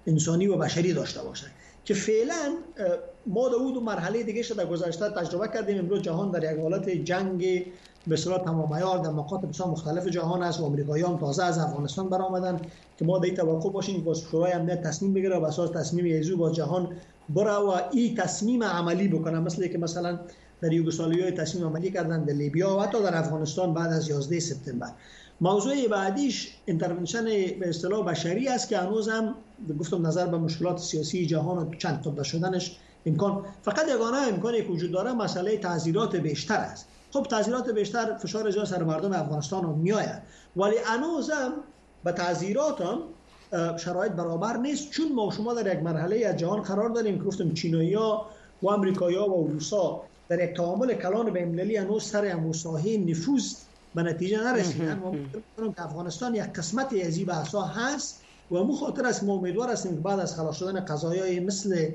انسانی و بشری داشته باشه که فعلا ما دو مرحله دیگه شده گذشته تجربه کردیم. امروز جهان در یک حالت جنگ به صورت تمام عیار در مقاطع بسیار مختلف جهان است و آمریکایی‌ها تازه از افغانستان برآمدن که ما در توقع باشیم که شورای امنیت تصمیم بگیره و اساس تصمیم ایزو با جهان بره و این تصمیم عملی بکنه، مثل که مثلا در یوگسلاویا تصمیم عملی کردن در لیبیا و حتی در افغانستان بعد از 11 سپتامبر. موضوع بعدیش اینترونشن به اصطلاح بشری است که هنوز هم گفتم نظر به مشکلات سیاسی جهان و چند قطبی شدنش فقط یگانه امکانی که وجود داره مسئله تعزیرات بیشتر است. خب تعزیرات بیشتر فشار زیاد سر مردم افغانستان رو میآید، ولی هنوز هم به تعزیرات هم شرایط برابر نیست، چون ما شما در یک مرحله از جهان قرار داریم که گفتم چینایی‌ها و آمریکایی‌ها و روسا در یک تعامل کلان بین‌المللی هنوز سر هم ساحه نفوذ به نتیجه نرسیدن. ما می‌دونیم که افغانستان یک قسمتی از این بحث‌ها هست و مو خاطر است ما امیدوار هستیم که بعد از خلاص شدن قضایای مثل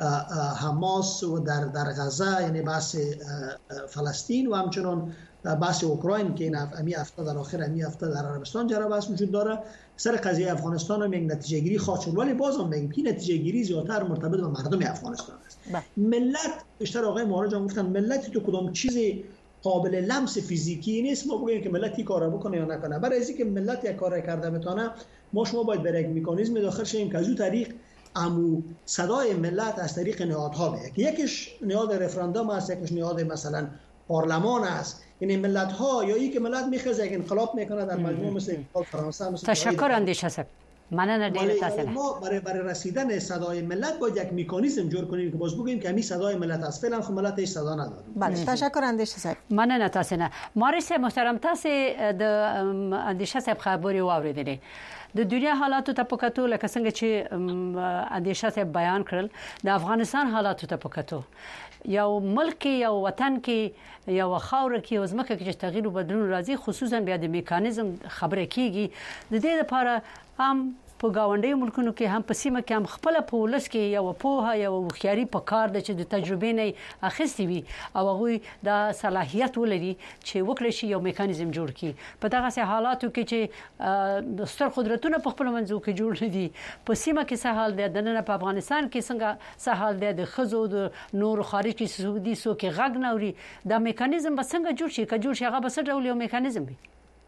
حماس و در غزه، یعنی بحث فلسطین و همچنان بحث اوکراین که این هفته در آخر این هفته در عربستان جرا بحث وجود داره، سر قضیه افغانستان هم یک نتیجه گیری خواهد شد. ولی بازم میگم که نتیجه گیری زیادتر مرتبط به مردم افغانستان است. ملت بیشتر آقای مهاجر جان گفتن ملتی تو کدام چیزی قابل لمس فیزیکی نیست ما بگیم که ملت این کارو بکنه یا نکنه. برای اینکه ملت یک کار کرده بتونه ما شما باید بر یک مکانیزم داخل شیم که از اون طریق امو صدای ملت از طریق نهادها بیاد. یکیش نهاد رفراندوم است، یکیش نهاد مثلا پارلمان است. یعنی ملت ها یا ای که ملت میخواد یک انقلاب میکنه در مجموعه مثل فرانسه مثل تشکر اندیشه صاحب. من ما برای رسیدن صدای ملت باید یک مکانیزم جور کنیم که باز بگیم که همین صدای ملت است. فعلا خو ملت هیڅ صدا نداره. بله تشکر اندیشه صاحب. مننه تاسو نه. مارس محترم تاسو د اندیشه صاحب خبري واوریدلې. د دنیا حالاتو ته پکاتو لکه څنګه چې اندیشه صاحب بیان کړل د افغانستان حالاتو ته پکاتو یو ملک یو وطن کې یو خاور کې وزمکه کې تغییر او بدلون راځي، خصوصا بیا د میکانیزم خبره کیږي د دې لپاره هم په گاونډي ملکونو کې هم په سیمه کې هم خپل پولیس کې یو پوهه یو خياري په کار د چې د تجربې نه اخیستي وي او هغه د صلاحيت ولري چې وکړي شي یو میکانیزم جوړ کړي. په دغه سه حالاتو کې چې ستر قدرتونه په خپل منځو کې جوړ دي، په سیمه کې څه حال دی، د نن په افغانستان کې څنګه څه حال دی، د خزو د نور خارجي سعودي سو کې غږ نوري، دا میکانیزم به څنګه جوړ شي؟ که جوړ شي هغه به څه ډول یو میکانیزم وي؟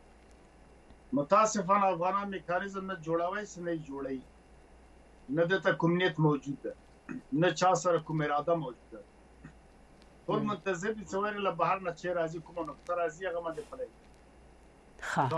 متاسفانه افغانان میکانیزم نه جوړوي، نه جوړي، نه د کومنیت موجود ده، نه چا سره کوم اراده موجود ده. ټول منتظر دي څواري له بهر نه چې راځي کومه نقطه راځي هغه باندې پړای.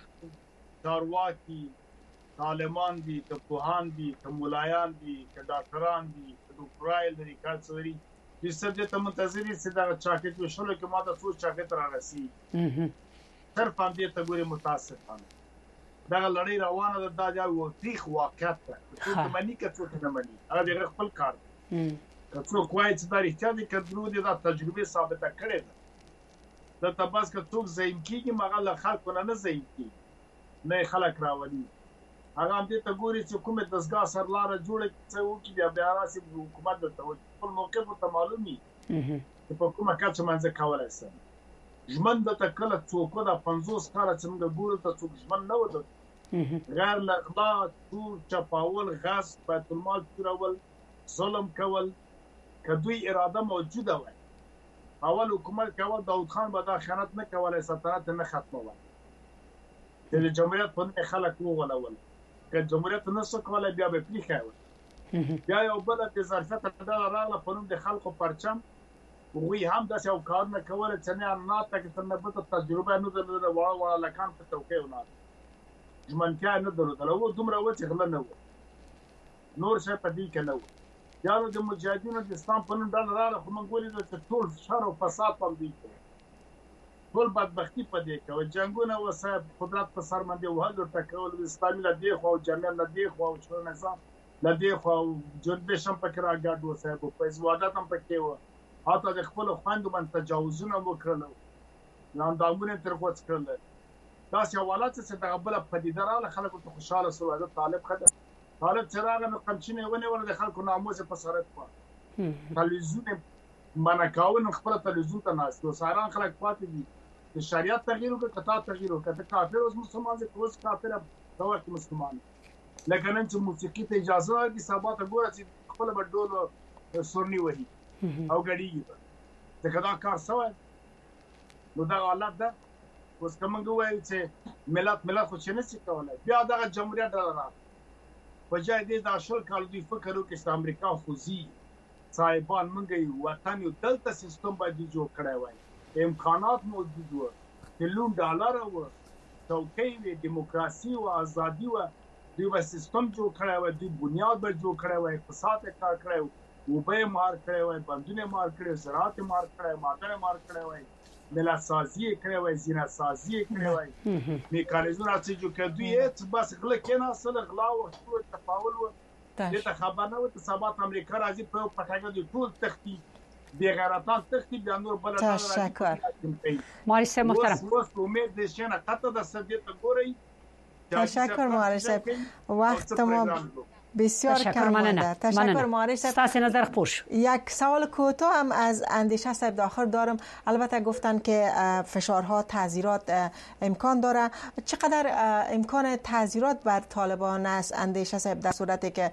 چارواکي عالمان دي، د پوهان دي، د مولایان دي، د ډاکټران دي، د ډاکټرایل د ریکارډري د سبجیکټ منتظر دي چې دا چاکټ وشول کې ما د څو چاکټ را رسي. صرف هم دې ته ګوري متاسفانه دا لړۍ روانه ده. دا یو تاریخ واقعیت ده، څوک مني که څوک نه مني، هغه د خپل کار دی. که څوک وایي چې دا رښتیا دي که درو دي، دا تجربه ثابته کړې ده. دلته بس که څوک ضعیف کېږي هغه له خلکو نه ضعیف کېږي، نه خلک راولي. هغه هم دې ته ګوري چې کومه دستګاه سرلاره جوړه څه وکړي بیا راسي حکومت ته خپل موقف ته معلومي چې په کومه کچه منځ کولای شي. ژمن د تکله څوک د 50 کال څنګه ګورو ته څوک ژمن نه وته، غیر اخلاق ټول چپاول، غصب، بیت المال چورول، ظلم کول. کدوې اراده موجوده وای اول حکومت کول داود خان به دا خیانت نه کولای، سلطنت نه ختمول، چې د جمهوریت په نوم خلک وغولول. که جمهوریت نه څه کولای بیا به پریښاوه. بیا یو بل د ظرفیت ډله راغله په نوم د خلکو پرچم، وی هم داسې یو کارونه کول چې نه ناته کې تر نبته تجربه نه درلوده، وړه لکان په توقع ونه ژمنتیا نه درلوده، او دومره و چې غله نه و، نور شی په دې کې نه و. یا نو د مجاهدینو د اسلام په نوم ډله راغله، خو موږ ولیدل چې ټول شر او فساد په دې کې، ټول بدبختي په دې کې، او جنګونه وسه قدرت په سر باندې وهل او ټکول، اسلامي له دې خو او جمعیت له دې خو او شنو نظام له دې خو جنبش هم پکې راګډ وسه، په ازواجات هم پکې و، حتی د خپل خويندو باندې تجاوزونه وکړل، لاندامونه تر کوڅ کړل. دا سوالات چې د غبل پدیده رااله خلکو ته خوشاله سو. حضرت طالب چراغ نو قمچینه ونه ور د خلکو ناموس په سرت په تلویزیون منکاون خپل تلویزیون ته ناس او ساران خلک پاتې دي چې شریعت تغییر وکړه، کتا تغییر وکړه، کافر اوس مسلمان دي، اوس کافر په وخت مسلمان. لکه نن چې موسیقي ته اجازه ورکړي سبا ته ګوره چې خپل به ډول سورني وهي او غړيږي ځکه دا کار سوی نو دا حالت ده. اوس کومه وایي چې ملت خو چې نشي کولای بیا دغه جمهوریت راغله په ځای دې د شل کال دوی فکر وکړي چې امریکا خوځي صاحبان موږ یو وطن یو دلته سیستم باندې جوړ کړی وای امکانات موجود وو $1 ډالر وو څوکۍ وي دیموکراسي او ازادي وو دوی به سیستم جوړ کړی وای دوی بنیاد به جوړ کړی وای اقتصاد کار کړی وو به مار کړی وای بندونه مار کړی زراعت مار کړی ماده مار کړی وای ملت سازی کړی وای زینت سازی کړی وای میکانیزمونه چې جوړ کړی دوی هیڅ بس غل کې نه اصل غلا او تفاول وو دې ته خبر نه و ته سبا امریکا راځي په پټاګه د ټول تختی بیغیرتان تختی بیا نور بل تشکر مارش صاحب محترم امید دې شنه قطه د سبیت ګوري تشکر مارش صاحب وقت تمام بسیار کم مانده. تشکر مارش صاحب. تاسو نظر خوش. یک سوال کوتاه هم از اندیشه صاحب داخل دارم. البته گفتن که فشارها تعزیرات امکان داره. چقدر امکان تعزیرات بر طالبان است اندیشه صاحب در صورتی که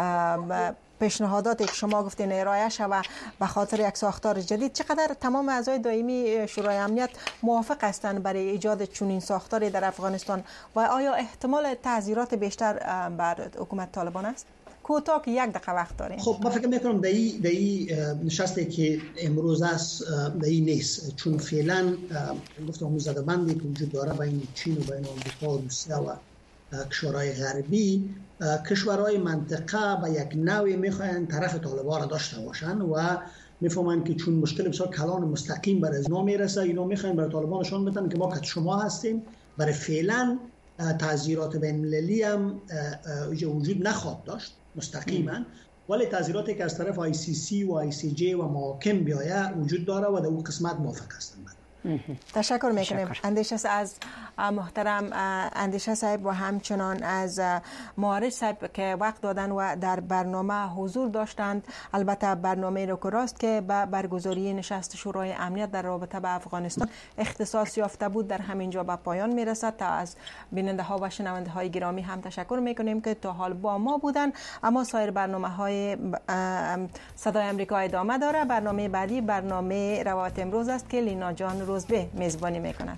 پیشنهاداتی که شما گفتین ارائه شود به خاطر یک ساختار جدید، چقدر تمام اعضای دائمی شورای امنیت موافق هستند برای ایجاد چنین ساختاری در افغانستان و آیا احتمال تعزیرات بیشتر بر حکومت طالبان است؟ کوتاه که 1 دقیقه وقت داریم. خب من فکر میکنم در این نشستی که امروز است در این نیست، چون فعلا گفتم زده‌بندی که وجود داره بین چین و بین آمریکا و روسیه و کشورهای غربی، کشورهای منطقه به یک نوعی میخواین طرف طالبان را داشته باشن و میفهمن که چون مشکل بسیار کلان مستقیم بر از اینا میرسه، اینا میخواین برای طالبان نشان بدن که ما که شما هستیم. برای فعلا تعزیرات بین المللی هم وجود نخواهد داشت مستقیما، ولی تعزیراتی که از طرف ICC و ICJ و محاکم بیایه وجود داره و در اون قسمت موافق هستند. تشکر میکنیم اندیشه از محترم اندیشه صاحب و همچنان از معارض صاحب که وقت دادن و در برنامه حضور داشتند. البته برنامه رو که راست که به برگزاری نشست شورای امنیت در رابطه با افغانستان اختصاص یافته بود در همینجا به پایان میرسد. تا از بیننده ها و شنونده های گرامی هم تشکر میکنیم که تا حال با ما بودن. اما سایر برنامه های صدای امریکا ادامه داره. برنامه بعدی برنامه روایت امروز است که لینا جان روزبه میزبانی میکند.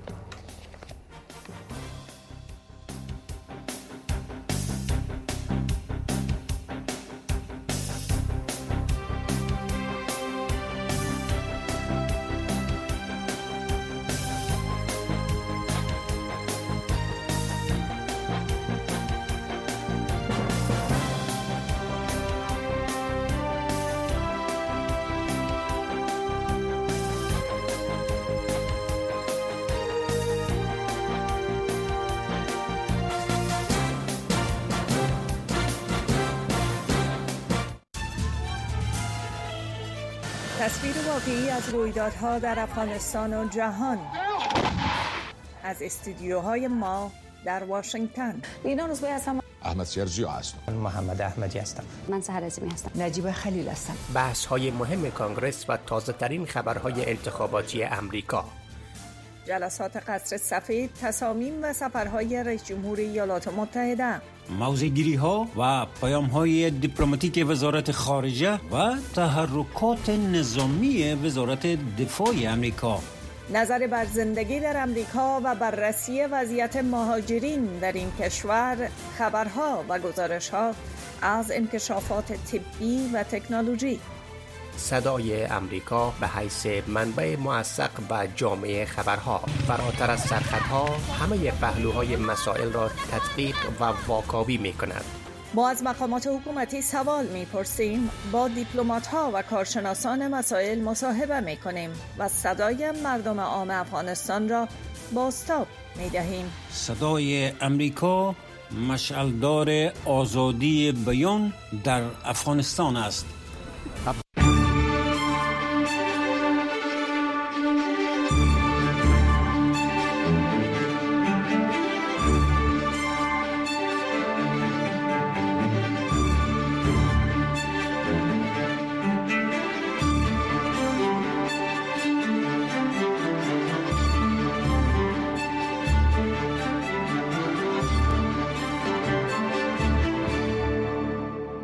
تصویر واقعی از رویدادها در افغانستان و جهان از استودیوهای ما در واشنگتن. لینا روزبه هستم. احمد سیرجی هستم. من محمد احمدی هستم. من سحر عظیمی هستم. نجیب خلیل هستم. بحث‌های مهم کانگرس و تازه‌ترین خبرهای انتخاباتی امریکا. جلسات قصر سفید، تصامیم و سفرهای رئیس جمهور ایالات متحده. موضع‌گیری‌ها و پیام‌های دیپلماتیک وزارت خارجه و تحرکات نظامی وزارت دفاع امریکا. نظر بر زندگی در امریکا و بررسی وضعیت مهاجرین در این کشور، خبرها و گزارش‌ها از انکشافات طبی و تکنولوژی. صدای امریکا به حیث منبع موثق به جامعه خبرها، فراتر از سرخطها همه پهلوهای مسائل را تدقیق و واکاوی می کند. ما از مقامات حکومتی سوال می‌پرسیم، با دیپلمات‌ها و کارشناسان مسائل مصاحبه می‌کنیم و صدای مردم عام افغانستان را بازتاب می‌دهیم. صدای امریکا مشعلدار آزادی بیان در افغانستان است.